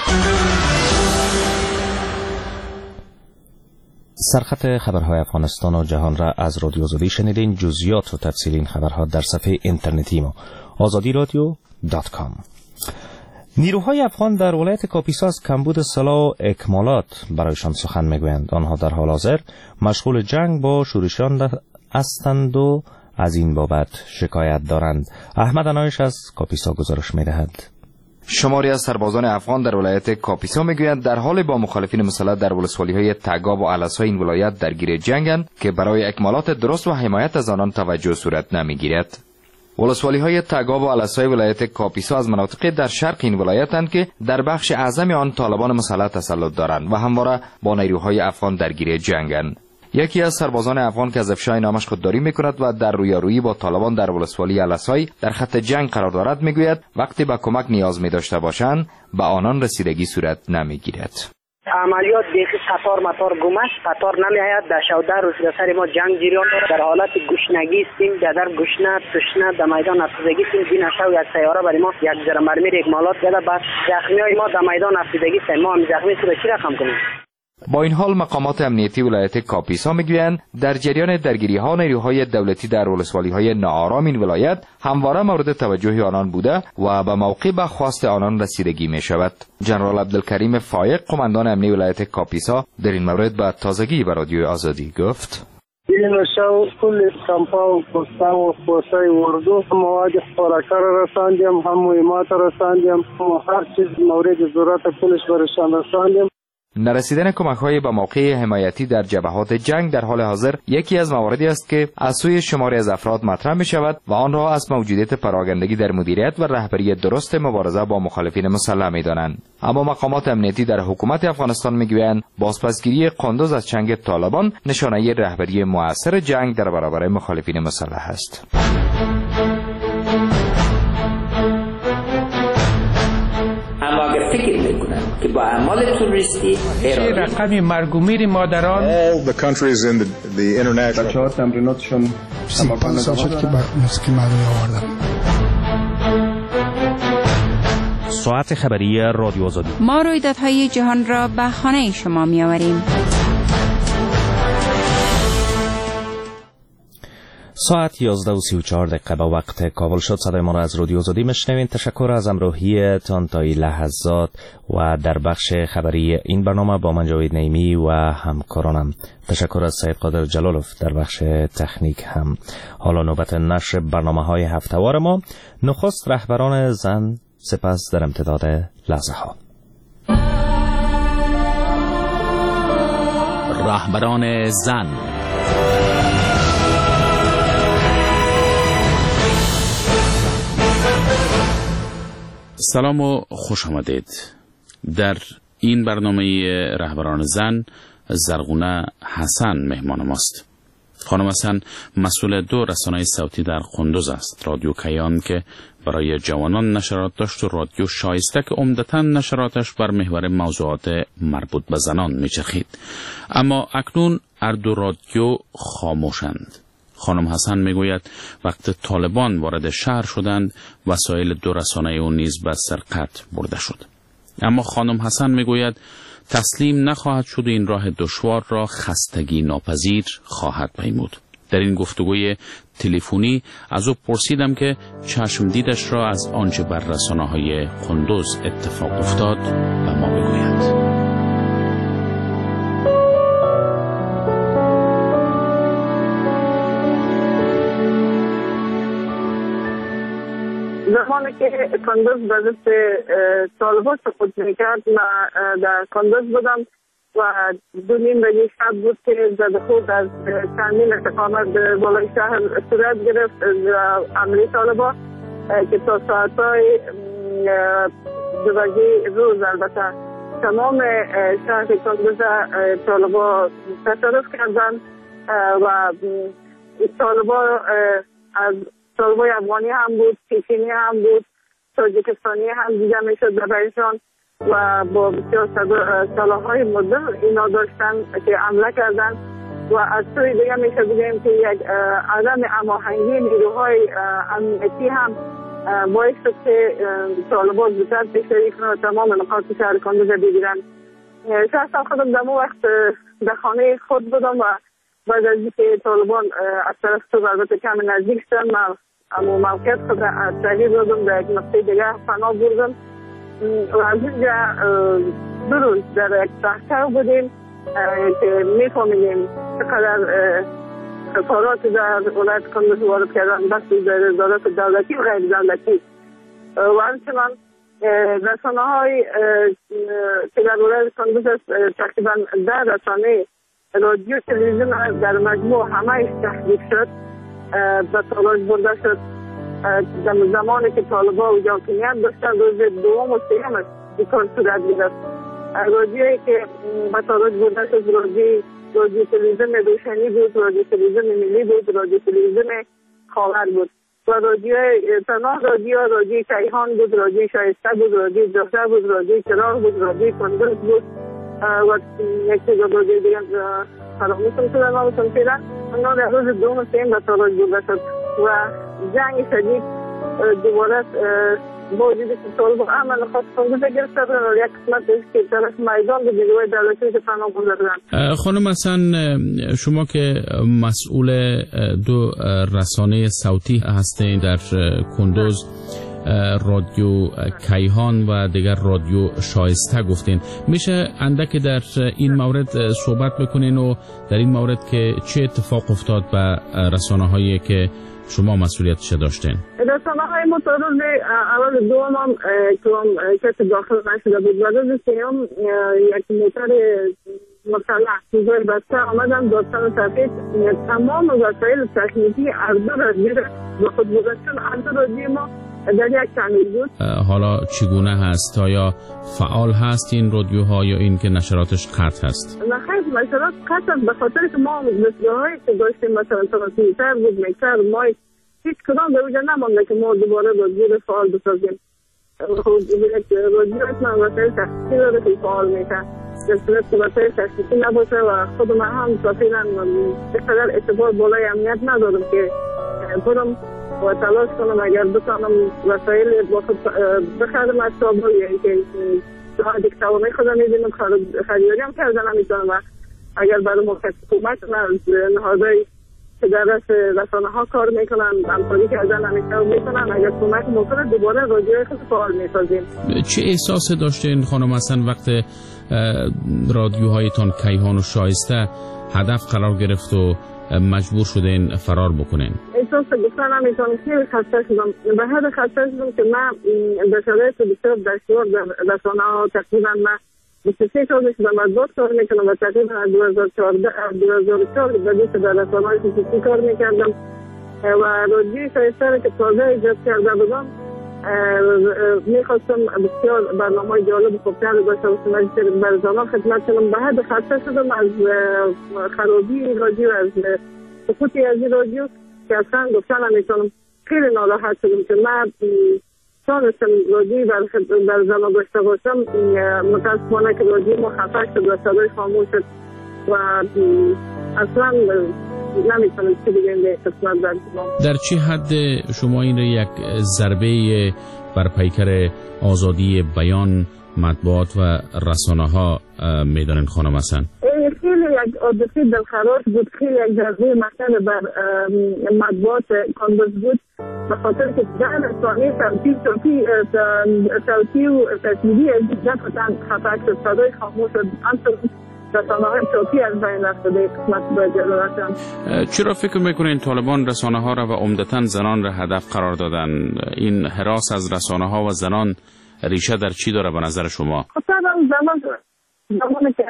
سرخط خبرهای افغانستان و جهان را از رادیو آزادی شنیدین. جزئیات و تفصیل این خبرها در صفحه اینترنتی ما آزادی رادیو دات کام. نیروهای افغان در ولایت کاپیسا از کمبود سلاح و اکمالات برایشان سخن میگویند. آنها در حال حاضر مشغول جنگ با شورشیان هستند و از این بابت شکایت دارند. احمد انایش از کاپیسا گزارش می‌دهد. شماری از سربازان افغان در ولایت کاپیسا میگویند در حال با مخالفین مسلح در ولسوالی‌های تگاب و علس‌های این ولایت درگیر جنگند که برای اکمالات درست و حمایت از آنان توجه صورت نمیگیرد. ولسوالی‌های تگاب و علس‌های ولایت کاپیسا از مناطق در شرق این ولایتند که در بخش اعظم آن طالبان مسلح تسلط دارند و همواره با نیروهای افغان درگیر جنگند. یکی از سربازان افغان که از افشای نامش خودداری میکند و در رویارویی با طالبان در ولسوالی علسای در خط جنگ قرار دارد میگوید وقتی به کمک نیاز می داشته باشند به آنان رسیدگی صورت نمیگیرد. عملیات بیخی قطار مطار گم است، قطار نمیآید. در شودر روز سر ما جنگ جریان دارد. در حالت گشنگی استیم، در گشنه تشنه در میدان افسردگی استیم. دین شو یک سیاره برای ما یک ذره مرمی اکمالات داده. بس زخمیای ما در میدان افسردگی است. ما هم زخمی شده چی رقم کنیم؟ با این حال مقامات امنیتی ولایت کاپیسا میگویند در جریان درگیری ها نیروهای دولتی در ولسوالی های ناآرام این ولایت همواره مورد توجه آنان بوده و به موقع به خواست آنان رسیدگی می شود. جنرال عبدالکریم فایق قماندان امنی ولایت کاپیسا در این مورد به تازگی به رادیو آزادی گفت: این شو کل کمپا و پستان و پستای اردو مواد خوراکه را رساندیم، هم مهمات را رساندیم، هر چیز مورد ضرورت کلش برشان رساندیم. نرسیدن کمک‌های به موقع حمایتی در جبهات جنگ در حال حاضر یکی از مواردی است که از سوی شماری از افراد مطرح می‌شود و آن را از موجودیت پراگندگی در مدیریت و رهبری درست مبارزه با مخالفین مسلح می‌دانند. اما مقامات امنیتی در حکومت افغانستان می‌گویند بازپسگیری قندوز از چنگ طالبان نشانه رهبری مؤثر جنگ در برابر مخالفین مسلح است. اما اگر فکر میکنن که با اعمال توریستی رقم مرگ و میر مادران all the countries in the, the international بچه‌ها تمریناتشون پنج سال شد که موسیقی مردمی آوردم. ساعت خبری رادیو آزادی. ما رویدادهای جهان را به خانه شما می‌آوریم. ساعت یازده و سی و چهار دقیقه به وقت کابل شد. صدای ما را از رادیو آزادی میشنوین. تشکر از همراهیتان تا این لحظات و در بخش خبری این برنامه با من جاوید نعیمی و همکارانم. تشکر از سید قادر جلالوف در بخش تکنیک هم. حالا نوبت نشر برنامه های هفته‌وار ما. نخست رهبران زن، سپس در امتداد لحظه ها رهبران زن. سلام و خوش آمدید. در این برنامه رهبران زن زرغونه حسن مهمان ماست. خانم حسن مسئول دو رسانه صوتی در قندوز است، رادیو کیان که برای جوانان نشرات داشت و رادیو شایسته که عمدتاً نشراتش بر محور موضوعات مربوط به زنان میچرخید. اما اکنون هر دو رادیو خاموشند. خانم حسن میگوید وقت طالبان وارد شهر شدند وسایل دو رسانه او نیز به سرقت برده شد. اما خانم حسن میگوید تسلیم نخواهد شد و این راه دشوار را خستگی ناپذیر خواهد پیمود. در این گفتگوی تلفنی از او پرسیدم که چشم دیدش را از آنچه بر رسانه‌های قندوز اتفاق افتاد به ما بگوید. زمانی که قندوز به دست طالبان سقوط میکرد من در قندوز بودم و دو نیم بجه شب بود که زده خود از چندین استقامت بالای شهر صورت گرفت عملی طالبان که تا ساعتهای دو بجه روز البته تمام شهر قندوز طالبان تصرف کردن و طالبان از طالبای افغانی هم بود، چچنی هم بود، تاجیکستانی هم دیده میشد به بینشان و با بسیار سلاح‌های مدرن اینا داشتن که حمله کردن و از سوی دیگه میشه بگیم که یک عدم هماهنگی نیروهای امنیتی هم باعث شد که طالبان زودتر پیشروی کنند و تمام نقاط شهر قندوز بگیرن. شخصا خودم در اون وقت در خانه خود بودم و بعد از اینکه طالبان از طرف تو البته کم نزدیک شدن من اما موقعیت خود تغییر دادم در یک نقطه دیگه پناه بردم و از اینجا دو روز در یک تحقیق بودیم که میفهمیدیم چقدر خسارات در ولایت قندوز وارد کردن بخشی در ادارات دولتی و غیر دولتی و همچنان رسانه های که در ولایت قندوز تقریبا ده رسانه رادیو تلویزیون در مجموع همه تحقیق شد به تالاش برده شد. در زمانی که طالبان و جاکینیت داشتن روز دوم و سیوم این کار صورت گرفت. رادیویی که به تالاش برده شد رادیو رادیو تلویزیون روشنی بود، رادیو تلویزیون ملی بود، رادیو تلویزیون خاور بود و رادیو تنها رادیو رادیو کیهان بود، رادیو شایسته بود، رادیو جوهر بود، رادیو چراغ بود، رادیو قندوز بود و یک چیز رادیو دیگه فراموشم شده نامشون پیرن. اونا در روز دوم سیم به تالاش برده شد و جنگ شدید دوباره با وجودی که طالبان عمل خاص قندوز گرفته و یک قسمت که طرف میدان به نیروهای دولتی که پناه بردن. خانم حسن شما که مسئول دو رسانه صوتی هستین در قندوز، رادیو کیهان و دیگر رادیو شایسته گفتین، میشه اندک در این مورد صحبت بکنین و در این مورد که چه اتفاق افتاد به رسانه هایی که شما مسئولیتش داشتین؟ رسانه های ما تا روز اول دوم هم که کسی داخل نشده بود و روز سیام یک موتر مسلح سوزای بسته آمدن داستان سفید تمام وسایل تکنیکی از دو رادیو به خود گذاشتن. از دو رادیو ما در یک تعمیر بود. حالا چگونه هست؟ آیا فعال هست این رادیوها یا این که نشراتش قطع هست؟ نه خیلی نشرات قطع هست به خاطر که ما دستگاه‌هایی که داشتیم مثلا ترانسمیتر بود، میکسر، مایک، هیچ کدام در اونجا نمانده که ما دوباره رادیو رو فعال بسازیم. خب یک رادیو اصلا وسایل تخصیصی داره که فعال میشه. در صورت که وسایل تخصیصی نباشه و خود من هم کافیاً بقدر اعتبار بالای امنیت ندارم که برم و تلاش کنم اگر بتانم وسایل با خود بخرم از کابل یا اینکه دیگه توانایی خودم میبینم خریداری هم کردن نمیتونم و اگر برای موقعیت حکومت نهادهایی که در رس رسانه ها کار میکنن همکاری کردن همیشه میکنن اگر کمک میکنه دوباره رادیوی خود فعال میسازیم. چه احساسی داشتین خانم اصلا وقت رادیوهایتان کیهان و شایسته هدف قرار گرفت و مجبور شدین فرار بکنین؟ احساس گفتن نمیتونم خیلی خسته شدم. به حد خسته شدم که من به شرایط بسیار دشوار در رسانه ها تقریبا من بیست و سه سال شدم از دو کار میکنم و تقریبا از دو هزار و چهارده دو هزار و چهار بدیش در رسانه های خصوصی کار میکردم و رادیوی شایسته که تازه ایجاد کرده بودم میخواستم بسیار برنامه های جالب و خوبتر داشته باشم و برزانه خدمت کنم. به حد خسته شدم از خرابی رادیو، از سقوطی از این رادیو که اصلا گفتن نمیتونم. خیلی ناراحت شدم که من تانستم رادیو بر زمان داشته باشم. متاسفانه که رادیو ما خفه شد و صدای خاموش شد و اصلا نمیتونم چی بگم به قسمت در در چه حد شما این را یک ضربه بر پیکر آزادی بیان، مطبوعات و رسانه ها میدانین خانم حسن؟ خیلی یک عادتی دلخراش بود، خیلی یک ضربه مثلا بر مطبوعات کاندوز بود به خاطر که در رسانه صوتی صوتی صوتی و تصویری نفتن خفه شد، صدای خاموش شد. رسانه های صوتی از بین رفته به قسمت به جلوتم. چرا فکر میکنین طالبان رسانه ها را و عمدتاً زنان را هدف قرار دادن؟ این هراس از رسانه ها و زنان ریشه در چی داره به نظر شما؟ خب زمان زمانی که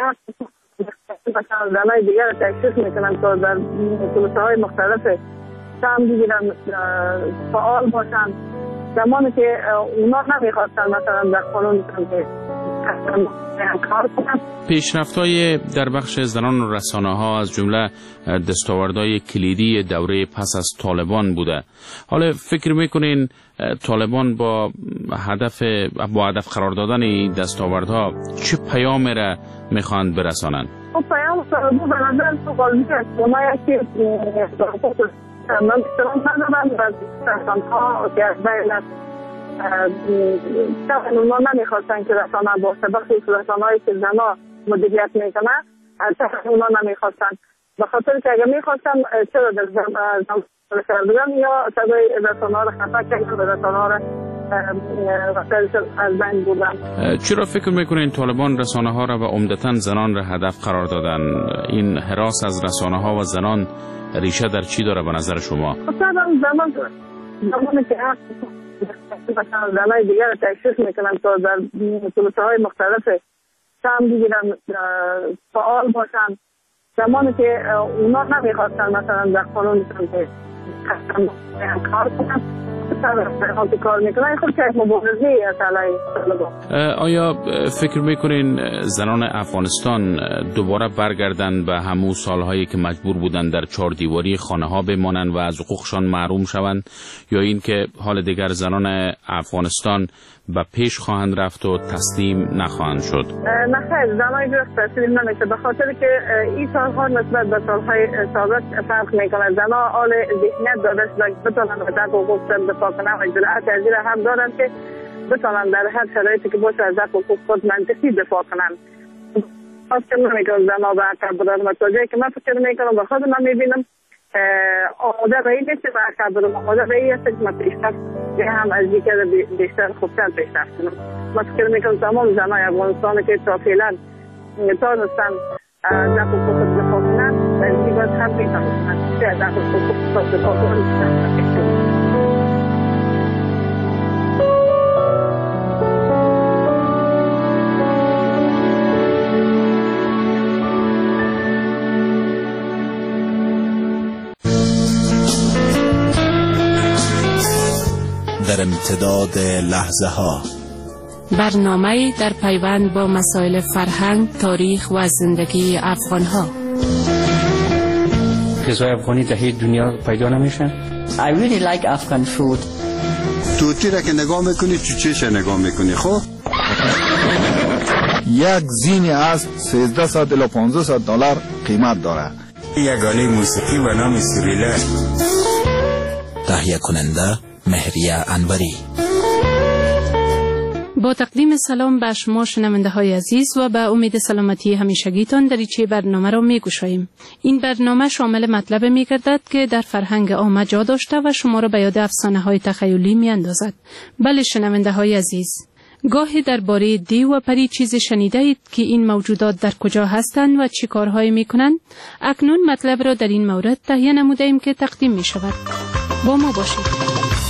مثلا زنای دیگر تشخیص میکنن تا در کلوسه های مختلف سهم بگیرن فعال باشن، زمانی که اونا نمیخواستن مثلا در قانون پیشرفت‌های در بخش زنان و رسانه ها از جمله دستاوردهای کلیدی دوره پس از طالبان بوده. حالا فکر میکنین طالبان با هدف با هدف قرار دادن این دستاوردها چه پیامی را میخواند برسانند؟ خب پیام سرابو به نظر تو قاضی که اونا یکی من احترام ندارم و رسانه ها که از بین طبعا اونا نمیخواستن که رسانه باشه، بخشی رسانه هایی که زنا مدیریت میکنن طبعا اونا نمیخواستن به خاطر که اگر میخواستن چرا در زمان کردن یا صدای رسانه ها رو خفه کردن و رسانه ها رو از بین بردن. چرا فکر میکنین طالبان رسانه ها را و عمدتاً زنان را هدف قرار دادن؟ این هراس از رسانه ها و زنان ریشه در چی داره به نظر شما؟ طبعا زمان زمانی که مثلا زنای دیگر تشخیص میکنن تا در کلوسه های مختلف سهم بگیرن فعال باشن، زمانی که اونا نمیخواستن مثلا در قانون که کار کنن کار میکنن خود که مبارزه از علیه طالبان. آیا فکر میکنین زنان افغانستان دوباره برگردن به همون سالهایی که مجبور بودن در چهار دیواری خانه ها بمانن و از حقوقشان محروم شوند، یا این که حال دیگر زنان افغانستان به پیش خواهند رفت و تسلیم نخواهند شد؟ نه خیر، زنای درست تسلیم نمیشه به خاطر که این سالها نسبت به سالهای سابق فرق میکنه. زنها حال ذهنیت داره که بتونن به حق حقوق دفاع کنن و جرأت از این هم دارن که بتونن در هر شرایطی که باشه از حق حقوق خود منطقی دفاع کنن. فکر نمیکنم زنها به عقب بدن و تا جایی که من فکر میکنم به خود من میبینم آماده به این نیست به عقب بدن، آماده به این است که من پیشرفت هم از دیگر بیشتر خوبتر پیشرفت کنم. من فکر میکنم تمام زنای افغانستان که تا فعلا تانستن در حقوق خود دفاع کنن از دیگر هم میتونن از اختصاص در امتداد لحظه ها برنامه در پیوند با مسائل فرهنگ، تاریخ و زندگی افغان ها. غذای افغانی در هیچ دنیا پیدا نمیشن. I really like Afghan food. توتی را که نگاه میکنی تو چیش نگاه میکنی. خب یک زین از سیزده ساعت الی پانزده ساعت دلار قیمت داره. یک آله موسیقی و نام سوریله. تهیه کننده مهریه انوری. با تقدیم سلام به شما شنونده های عزیز و به امید سلامتی همیشگیتان دریچه برنامه را می گشاییم. این برنامه شامل مطلب می گردد که در فرهنگ عامه جا داشته و شما را به یاد افسانه های تخیلی می اندازد. بله شنونده های عزیز، گاهی درباره دیو و پری چیزی شنیده اید که این موجودات در کجا هستند و چی کارهایی می کنند؟ اکنون مطلب را در این مورد تهیه نموده ایم که تقدیم می شود. با ما باشید.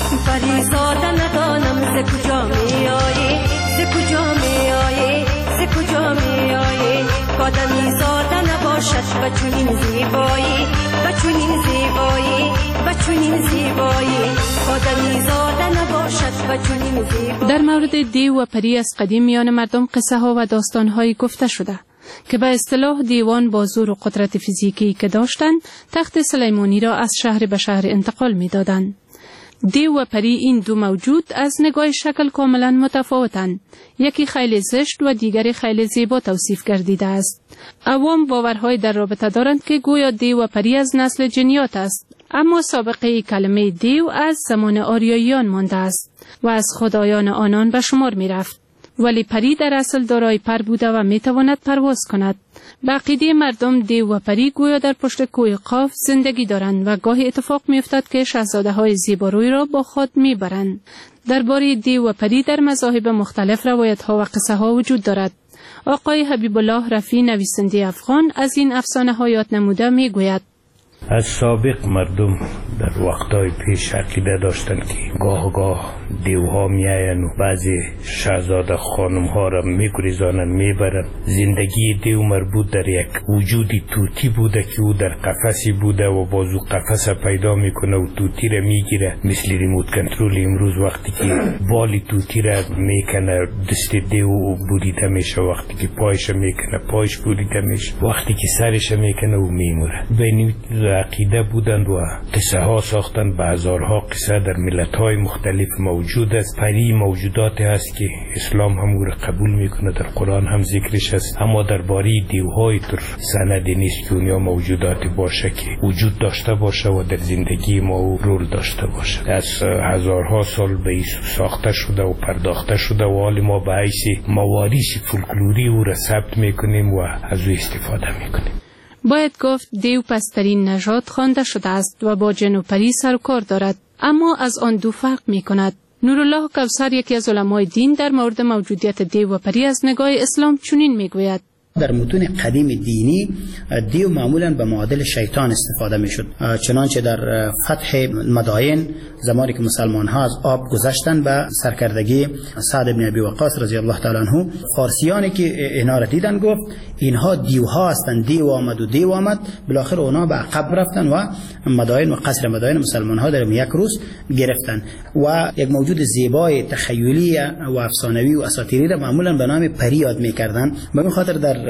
پریزاده ندانم ز کجا می آیی، ز کجا می آیی، ز کجا می آیی، کادمی زاده نباشد و چنین زیبایی، و چنین زیبایی، و چنین زیبایی، کادمی زاده نباشد و چنین زیبایی. در مورد دیو و پری از قدیم میان مردم قصه ها و داستان هایی گفته شده که به اصطلاح دیوان با زور و قدرت فیزیکی که داشتند تخت سلیمانی را از شهر به شهر انتقال میدادند. دیو و پری این دو موجود از نگاه شکل کاملا متفاوتند. یکی خیلی زشت و دیگری خیلی زیبا توصیف گردیده است. عوام باورهای در رابطه دارند که گویا دیو و پری از نسل جنیات است، اما سابقه کلمه دیو از زمان آریاییان مانده است و از خدایان آنان به شمار می رفت. ولی پری در اصل دارای پر بوده و می تواند پرواز کند. به عقیده مردم دیو و پری گویا در پشت کوه قاف زندگی دارند و گاهی اتفاق می افتد که شاهزاده های زیباروی را با خود می برند. درباره دیو و پری در مذاهب مختلف روایت ها و قصه ها وجود دارد. آقای حبیب الله رفی نویسنده افغان از این افسانه ها یاد نموده می گوید: از سابق مردم در وقتهای پیش عقیده داشتند که گاه گاه دیوها میآیند و بعضی شاهزاده خانم ها را میگریزانند میبرند. زندگی دیو مربوط در یک وجودی توتی بوده که او در قفسی بوده و بازو قفس پیدا میکنه و توتی را میگیره، مثل ریموت کنترل امروز وقتی که بالی توتی را میکنه دست دیو بریده میشه، وقتی که پایش میکنه پایش بریده میشه، وقتی که سرش میکنه و میموره. بین عقیده بودند و قصه ها ساختند. به هزارها قصه در ملت های مختلف موجود است. پری موجوداتی هست که اسلام هم او را قبول میکنه، در قرآن هم ذکرش است، اما درباره دیوهای در سند نیست که اونیا موجوداتی باشه که وجود داشته باشه و در زندگی ما او رول داشته باشه. از هزارها سال به ایسو ساخته شده و پرداخته شده و حال ما به حیث مواریث فولکلوری او را ثبت میکنیم و از او استفاده میکنیم. باید گفت دیو پسترین نژاد خوانده شده است و با جن و پری سر و کار دارد، اما از آن دو فرق می کند. نورالله کوثر یکی از علمای دین در مورد موجودیت دیو و پری از نگاه اسلام چنین می گوید: در متون قدیم دینی دیو معمولا به معادل شیطان استفاده می شد، چنانچه در فتح مدائن زمانی که مسلمان ها از آب گذشتن به سرکردگی سعد بن ابی وقاص رضی الله تعالی عنه، فارسیانی که اینا را دیدن گفت اینها دیوها هستند، دیو آمد و دیو آمد. بالاخره اونا به عقب رفتن و مدائن و قصر مدائن مسلمان ها در یک روز گرفتن و یک موجود زیبای تخیلی و افسانوی و اساطیری را معمولا به نام پری یاد می‌کردند. به این خاطر در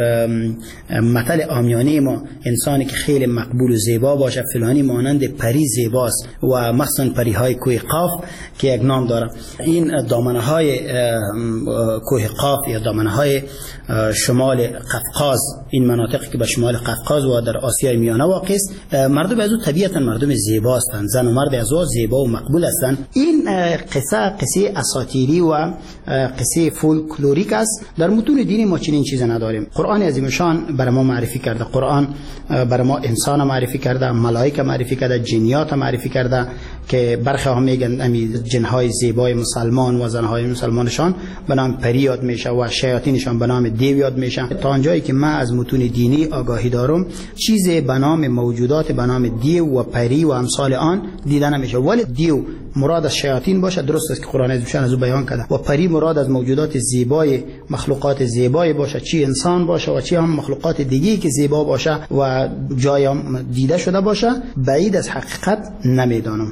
مثل عامیانه ما انسانی که خیلی مقبول و زیبا باشه فلانی مانند پری زیباست و مثلا پری های کوه قاف که یک نام داره. این دامنه های کوه قاف یا دامنه های شمال قفقاز، این مناطقی که به شمال قفقاز و در آسیای میانه واقع است، مردم از او طبیعتا مردم زیبا هستند، زن و مرد از او زیبا و مقبول هستند. این قصه قصه اساطیری و قصه فولکلوریک است. در متون دینی ما چنین چیزی نداریم. قرآن عظیم شان برای ما معرفی کرده، قرآن برای ما انسان معرفی کرده، ملائکه معرفی کرده، جنیات معرفی کرده، که برخی ها میگن امی جنهای زیبای مسلمان و زنهای مسلمانشان به نام پری یاد میشه و شیاطینشان به نام دیو یاد میشه. تا آنجایی که من از متون دینی آگاهی دارم چیزی به نام موجودات به نام دیو و پری و امثال آن دیده نمیشه. ولی دیو مراد از شیاطین باشه، درست است که قرآن عزیز از او بیان کرده، و پری مراد از موجودات زیبای مخلوقات زیبای باشه، چی انسان باشه و چی هم مخلوقات دیگی که زیبا باشه و جای دیده شده باشه، بعید از حقیقت نمیدانم.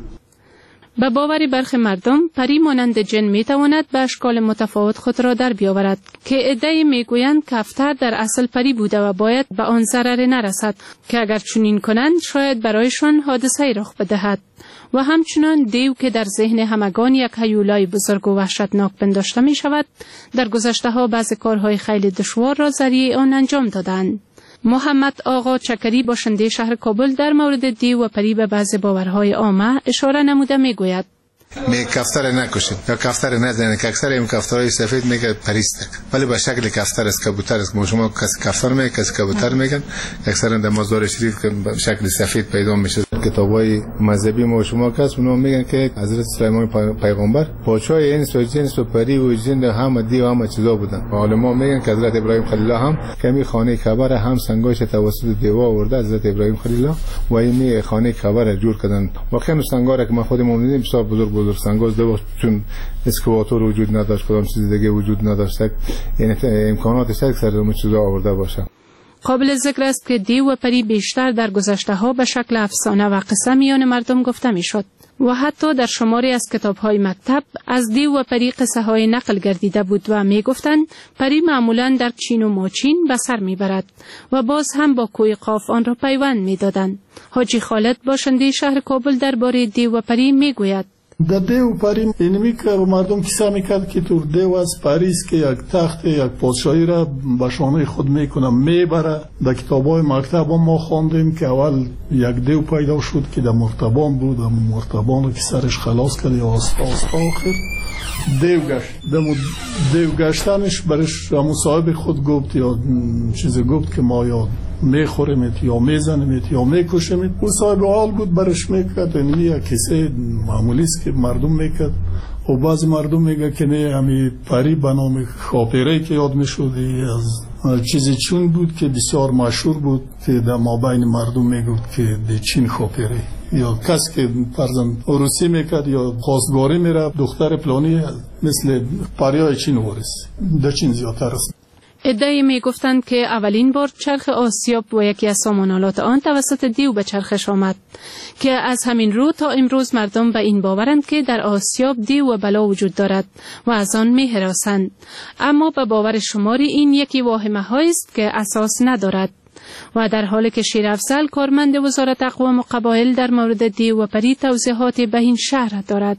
به باور برخی مردم پری مانند جن می تواند به اشکال متفاوت خود را در بیاورد که عده‌ای میگویند کفتر در اصل پری بوده و باید به آن ضرر نرسد که اگر چنین کنند شاید برایشان حادثه‌ای رخ بدهد، و همچنان دیو که در ذهن همگان یک هیولای بزرگ و وحشتناک پنداشته می شود، در گذشته ها بعض کارهای خیلی دشوار را ذریعه آن انجام دادند. محمد آقا چکری باشنده شهر کابل در مورد دیو و پری به بعض باورهای عامه اشاره نموده می گوید: می کفتر نکشید یا کفتر نزنید که اکثر این کفترهای سفید میگه پریست، ولی به شکل کفتر است، کبوتر است. شما کسی کفتر میگه، کسی کبوتر میگن. اکثرا در مزار شریف که به شکل سفید پیدا میشه. کتابای مذهبی ما شما کس اونها میگن که حضرت سلیمان پیغمبر پادشاه انس و جنس و پری و جن هم دیو هم چیزا بودن. علما میگن که حضرت ابراهیم خلیل الله هم کمی خانه کعبه هم سنگاش توسط دیوا آورده حضرت ابراهیم خلیل الله و این خانه کعبه را جور کردن. واقعا سنگا که ما خودمون دیدیم بسیار بزرگ بزرگ سنگاز دو چون اسکواتور وجود نداشت، کدام چیز دیگه وجود نداشت، یعنی امکاناتش اکثر اون چیزا آورده باشه. قابل ذکر است که دیو و پری بیشتر در گذشته ها به شکل افسانه و قصه میان مردم گفته میشد و حتی در شماری از کتاب های مکتب از دیو و پری قصه های نقل گردیده بود و می گفتند پری معمولا در چین و ماچین به سر می برد و باز هم با کوی قاف آن را پیوند می دادند. حاجی خالد باشنده شهر کابل درباره دیو و پری می گوید: در دیو پری اینمی که مردم کیسه میکرد که تو دیو از پریس که یک تخت یک پادشاهی را به شانه خود میکنه میبره. در کتابای مکتب ما خواندیم که اول یک دیو پیدا شد که در مرتبان بود، در مرتبان رو که سرش خلاص کرد یا آستا آستا آخر دیو گشت. در دیو گشتنش برش همون صاحب خود گفت یا چیز گفت که ما یا میخوریمت یا میزنیمت یا میکشیمت. او صاحب حال بود برش میکرد. اینمی یک کیسه معمولی است که مردم میکرد و بعضی مردم میگه که نه همی پری به نام خاپیره که یاد میشد از چیزی چون بود که بسیار مشهور بود که در مابین مردم میگفت که دی چین خاپیره یا کس که فرزن عروسی میکرد یا خواستگاری میرفت دختر پلانی مثل پریای چین ورس در چین زیادتر است. ادعای می گفتند که اولین بار چرخ آسیاب و یکی از سامانالات آن توسط دیو به چرخش آمد که از همین رو تا امروز مردم به این باورند که در آسیاب دیو و بلا وجود دارد و از آن می هراسند. اما به باور شماری این یکی واهمه هایی است که اساس ندارد و در حالی که شیر افضل کارمند وزارت اقوام و قبایل در مورد دیو و پری توضیحات به این شهر دارد.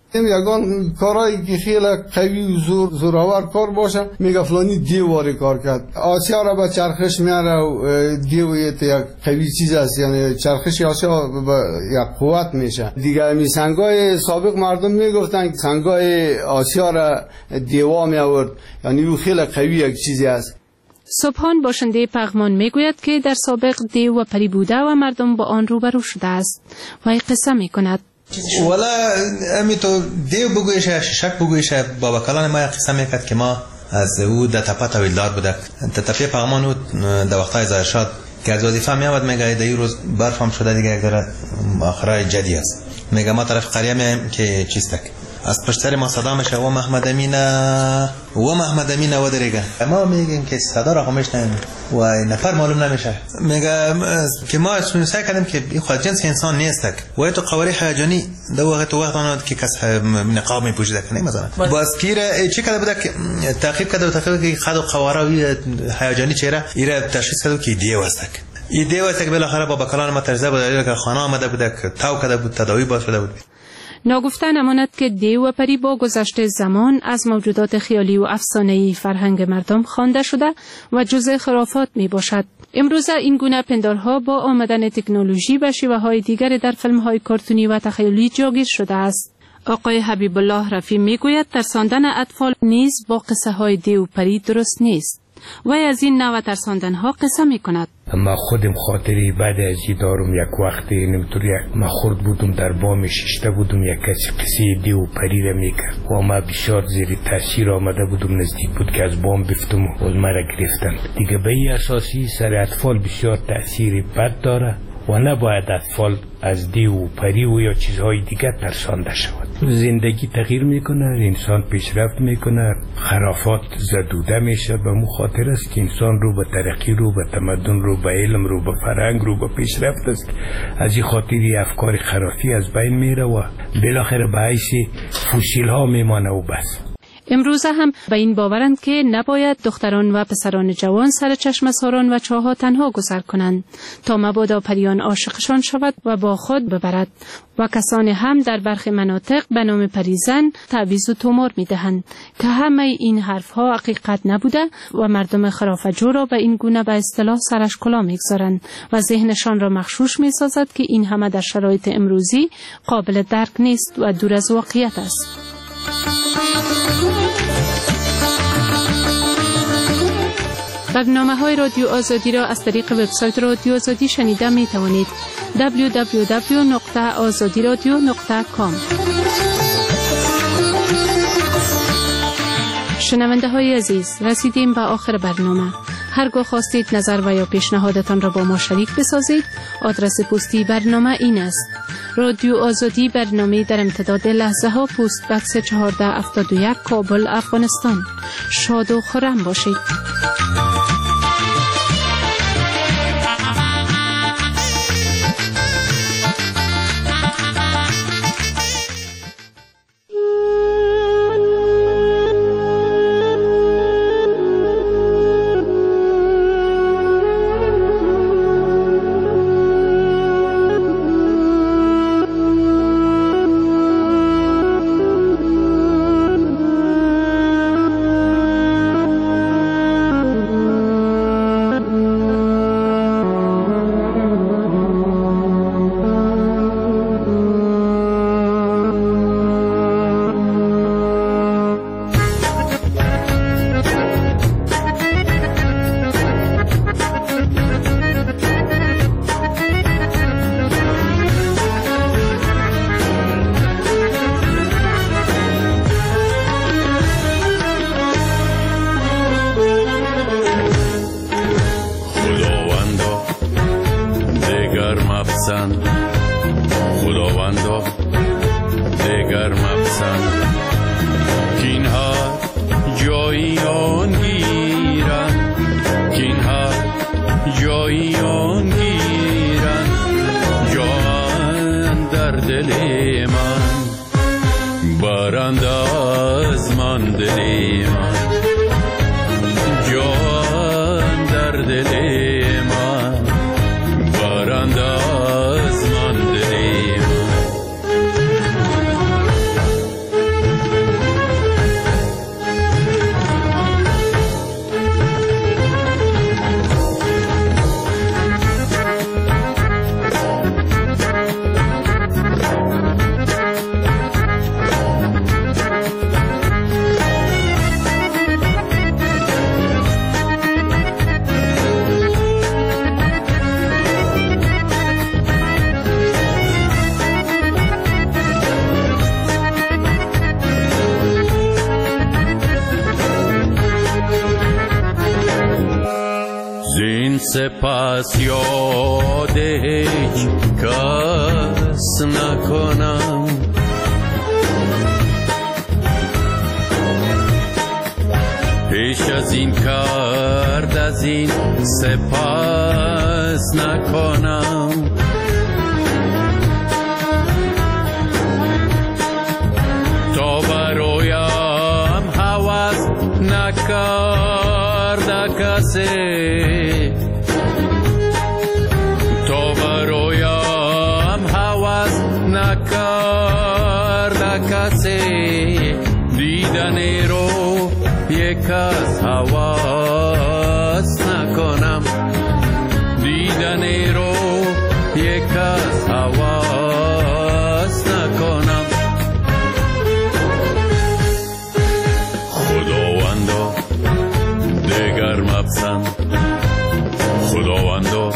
یگان کارایی که خیلی قوی و زور زوراور کار باشه میگه فلانی دیواری کار کرد. آسیا را به چرخش میاره و دیویت یک قوی چیز است، یعنی چرخش آسیا به یک قوت میشه دیگه. می سنگای سابق مردم میگفتن که سنگای آسیا را دیوا می آورد، یعنی او خیلی قوی یک چیزی است. سبحان باشنده پغمان میگوید که در سابق دیو و پری بوده و مردم با آن روبرو شده است و این قصه میکند: ولی امی تو دیو بگویشه شک بگویشه بابا کلان ما قصه میکرد که ما از او در تپه تویلدار بودک. در تپه پغمان او در وقتای زرشاد که از وظیفه می آمد میگه در این روز برف هم شده دیگه اگر آخرای جدی است. میگه ما طرف قریه میم که چیستک از پشتر ما صدا میشه و محمد امینه و محمد امینه و درگه ما میگیم که صدا را خامش نیم و نفر معلوم نمیشه. میگه که ما سعی کردیم که این خود جنس انسان نیستک و تو قواری هیجانی در وقت وقت آنود که کس نقاب میپوشیده کنه مثلا باز پیر چی کرده بوده که تعقیب کرده و تعقیب که خد و قواره هیجانی چهره ایره تشخیص کرده که دیو استک. این دیو استک بالاخره با بکلان ما ترزه بود که خانه آمده بوده که تاو کرده بود تداوی باز شده بود. ناگفته نماند که دیو و پری با گذشت زمان از موجودات خیالی و افسانه‌ای فرهنگ مردم خوانده شده و جزء خرافات می باشد. امروزه این گونه پندارها با آمدن تکنولوژی و شیوه‌های دیگر در فیلم‌های کارتونی و تخیلی جاگیر شده است. آقای حبیب الله رفی می گوید ترساندن اطفال نیز با قصه های دیو و پری درست نیست و از این نوع ترساندن ها قصه می کند. ما خودم خاطری بعد از این دارم یک وقتی نمیتونی ما خورد بودم در بام شیشته بودم یک کسی قصه دیو و پری را میکرد و ما بسیار زیر تاثیر آمده بودم نزدیک بود که از بام بفتم و از مرا گرفتند دیگه به این اساسی سر اطفال بسیار تاثیر بد داره و نباید اطفال از دیو و پری و یا چیزهای دیگر ترسانده شود. زندگی تغییر میکنه، انسان پیشرفت میکنه، خرافات زدوده میشه. به مو خاطر است که انسان رو به ترقی، رو به تمدن، رو به علم، رو به فرهنگ، رو به پیشرفت است. از این خاطری افکار خرافی از بین میره و بالاخره به حیث فسیل ها میمانه و بس. امروزه هم به این باورند که نباید دختران و پسران جوان سر چشم ساران و چاها تنها گذر کنند تا مبادا پریان عاشقشان شود و با خود ببرد و کسانی هم در برخی مناطق به نام پریزن تعویض و تومار می دهند که همه این حرفها حقیقت نبوده و مردم خرافه‌جو را به این گونه به اصطلاح سرش کلاه می گذارند و ذهنشان را مغشوش می سازد که این همه در شرایط امروزی قابل درک نیست و دور از واقعیت است. برنامه‌های رادیو آزادی را از طریق وبسایت رادیو آزادی شنیده می توانید. دبلیو دبلیو دبلیو نقطه آزادی رادیو نقطه کام. شنونده های عزیز، رسیدیم به آخر برنامه. هرگاه خواستید نظر و یا پیشنهادتان را با ما شریک بسازید، آدرس پستی برنامه این است: رادیو آزادی، برنامه در امتداد لحظه ها، پست بکس چهارده هفتاد و یک، کابل، افغانستان. شاد و خرم باشید. خداوندا دگر مپسند کین ها جایی آن گیرن کین ها جایی آن گیرن جان در دل من برند از من دل من جان در دل من برند از من دل من سپس یاد هیچ کس نکنم پیش از این کرد از این سپس نکنم تا برایم هوس نکرد کسی نکرد کسی دیدن رو یک از هواس نکنم دیدن رو یک از هواس نکنم خداوندا دگر مپسند خداوندا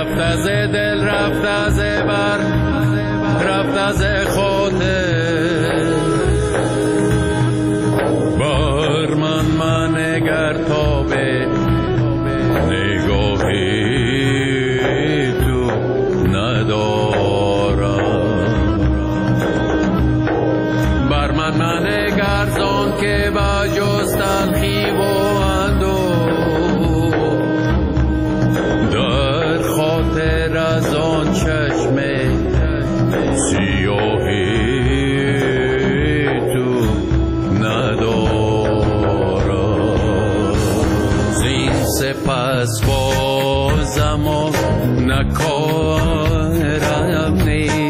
رفت از دل رفت از بر رفت از خاطر بر من من نگر تا به نگاهی تو ندارم بر من من نگر زان که با جز تلخی و اندوه در خاطر از آن چشم سیاهی تو ندارم زین سپس بازم و نکارم نیست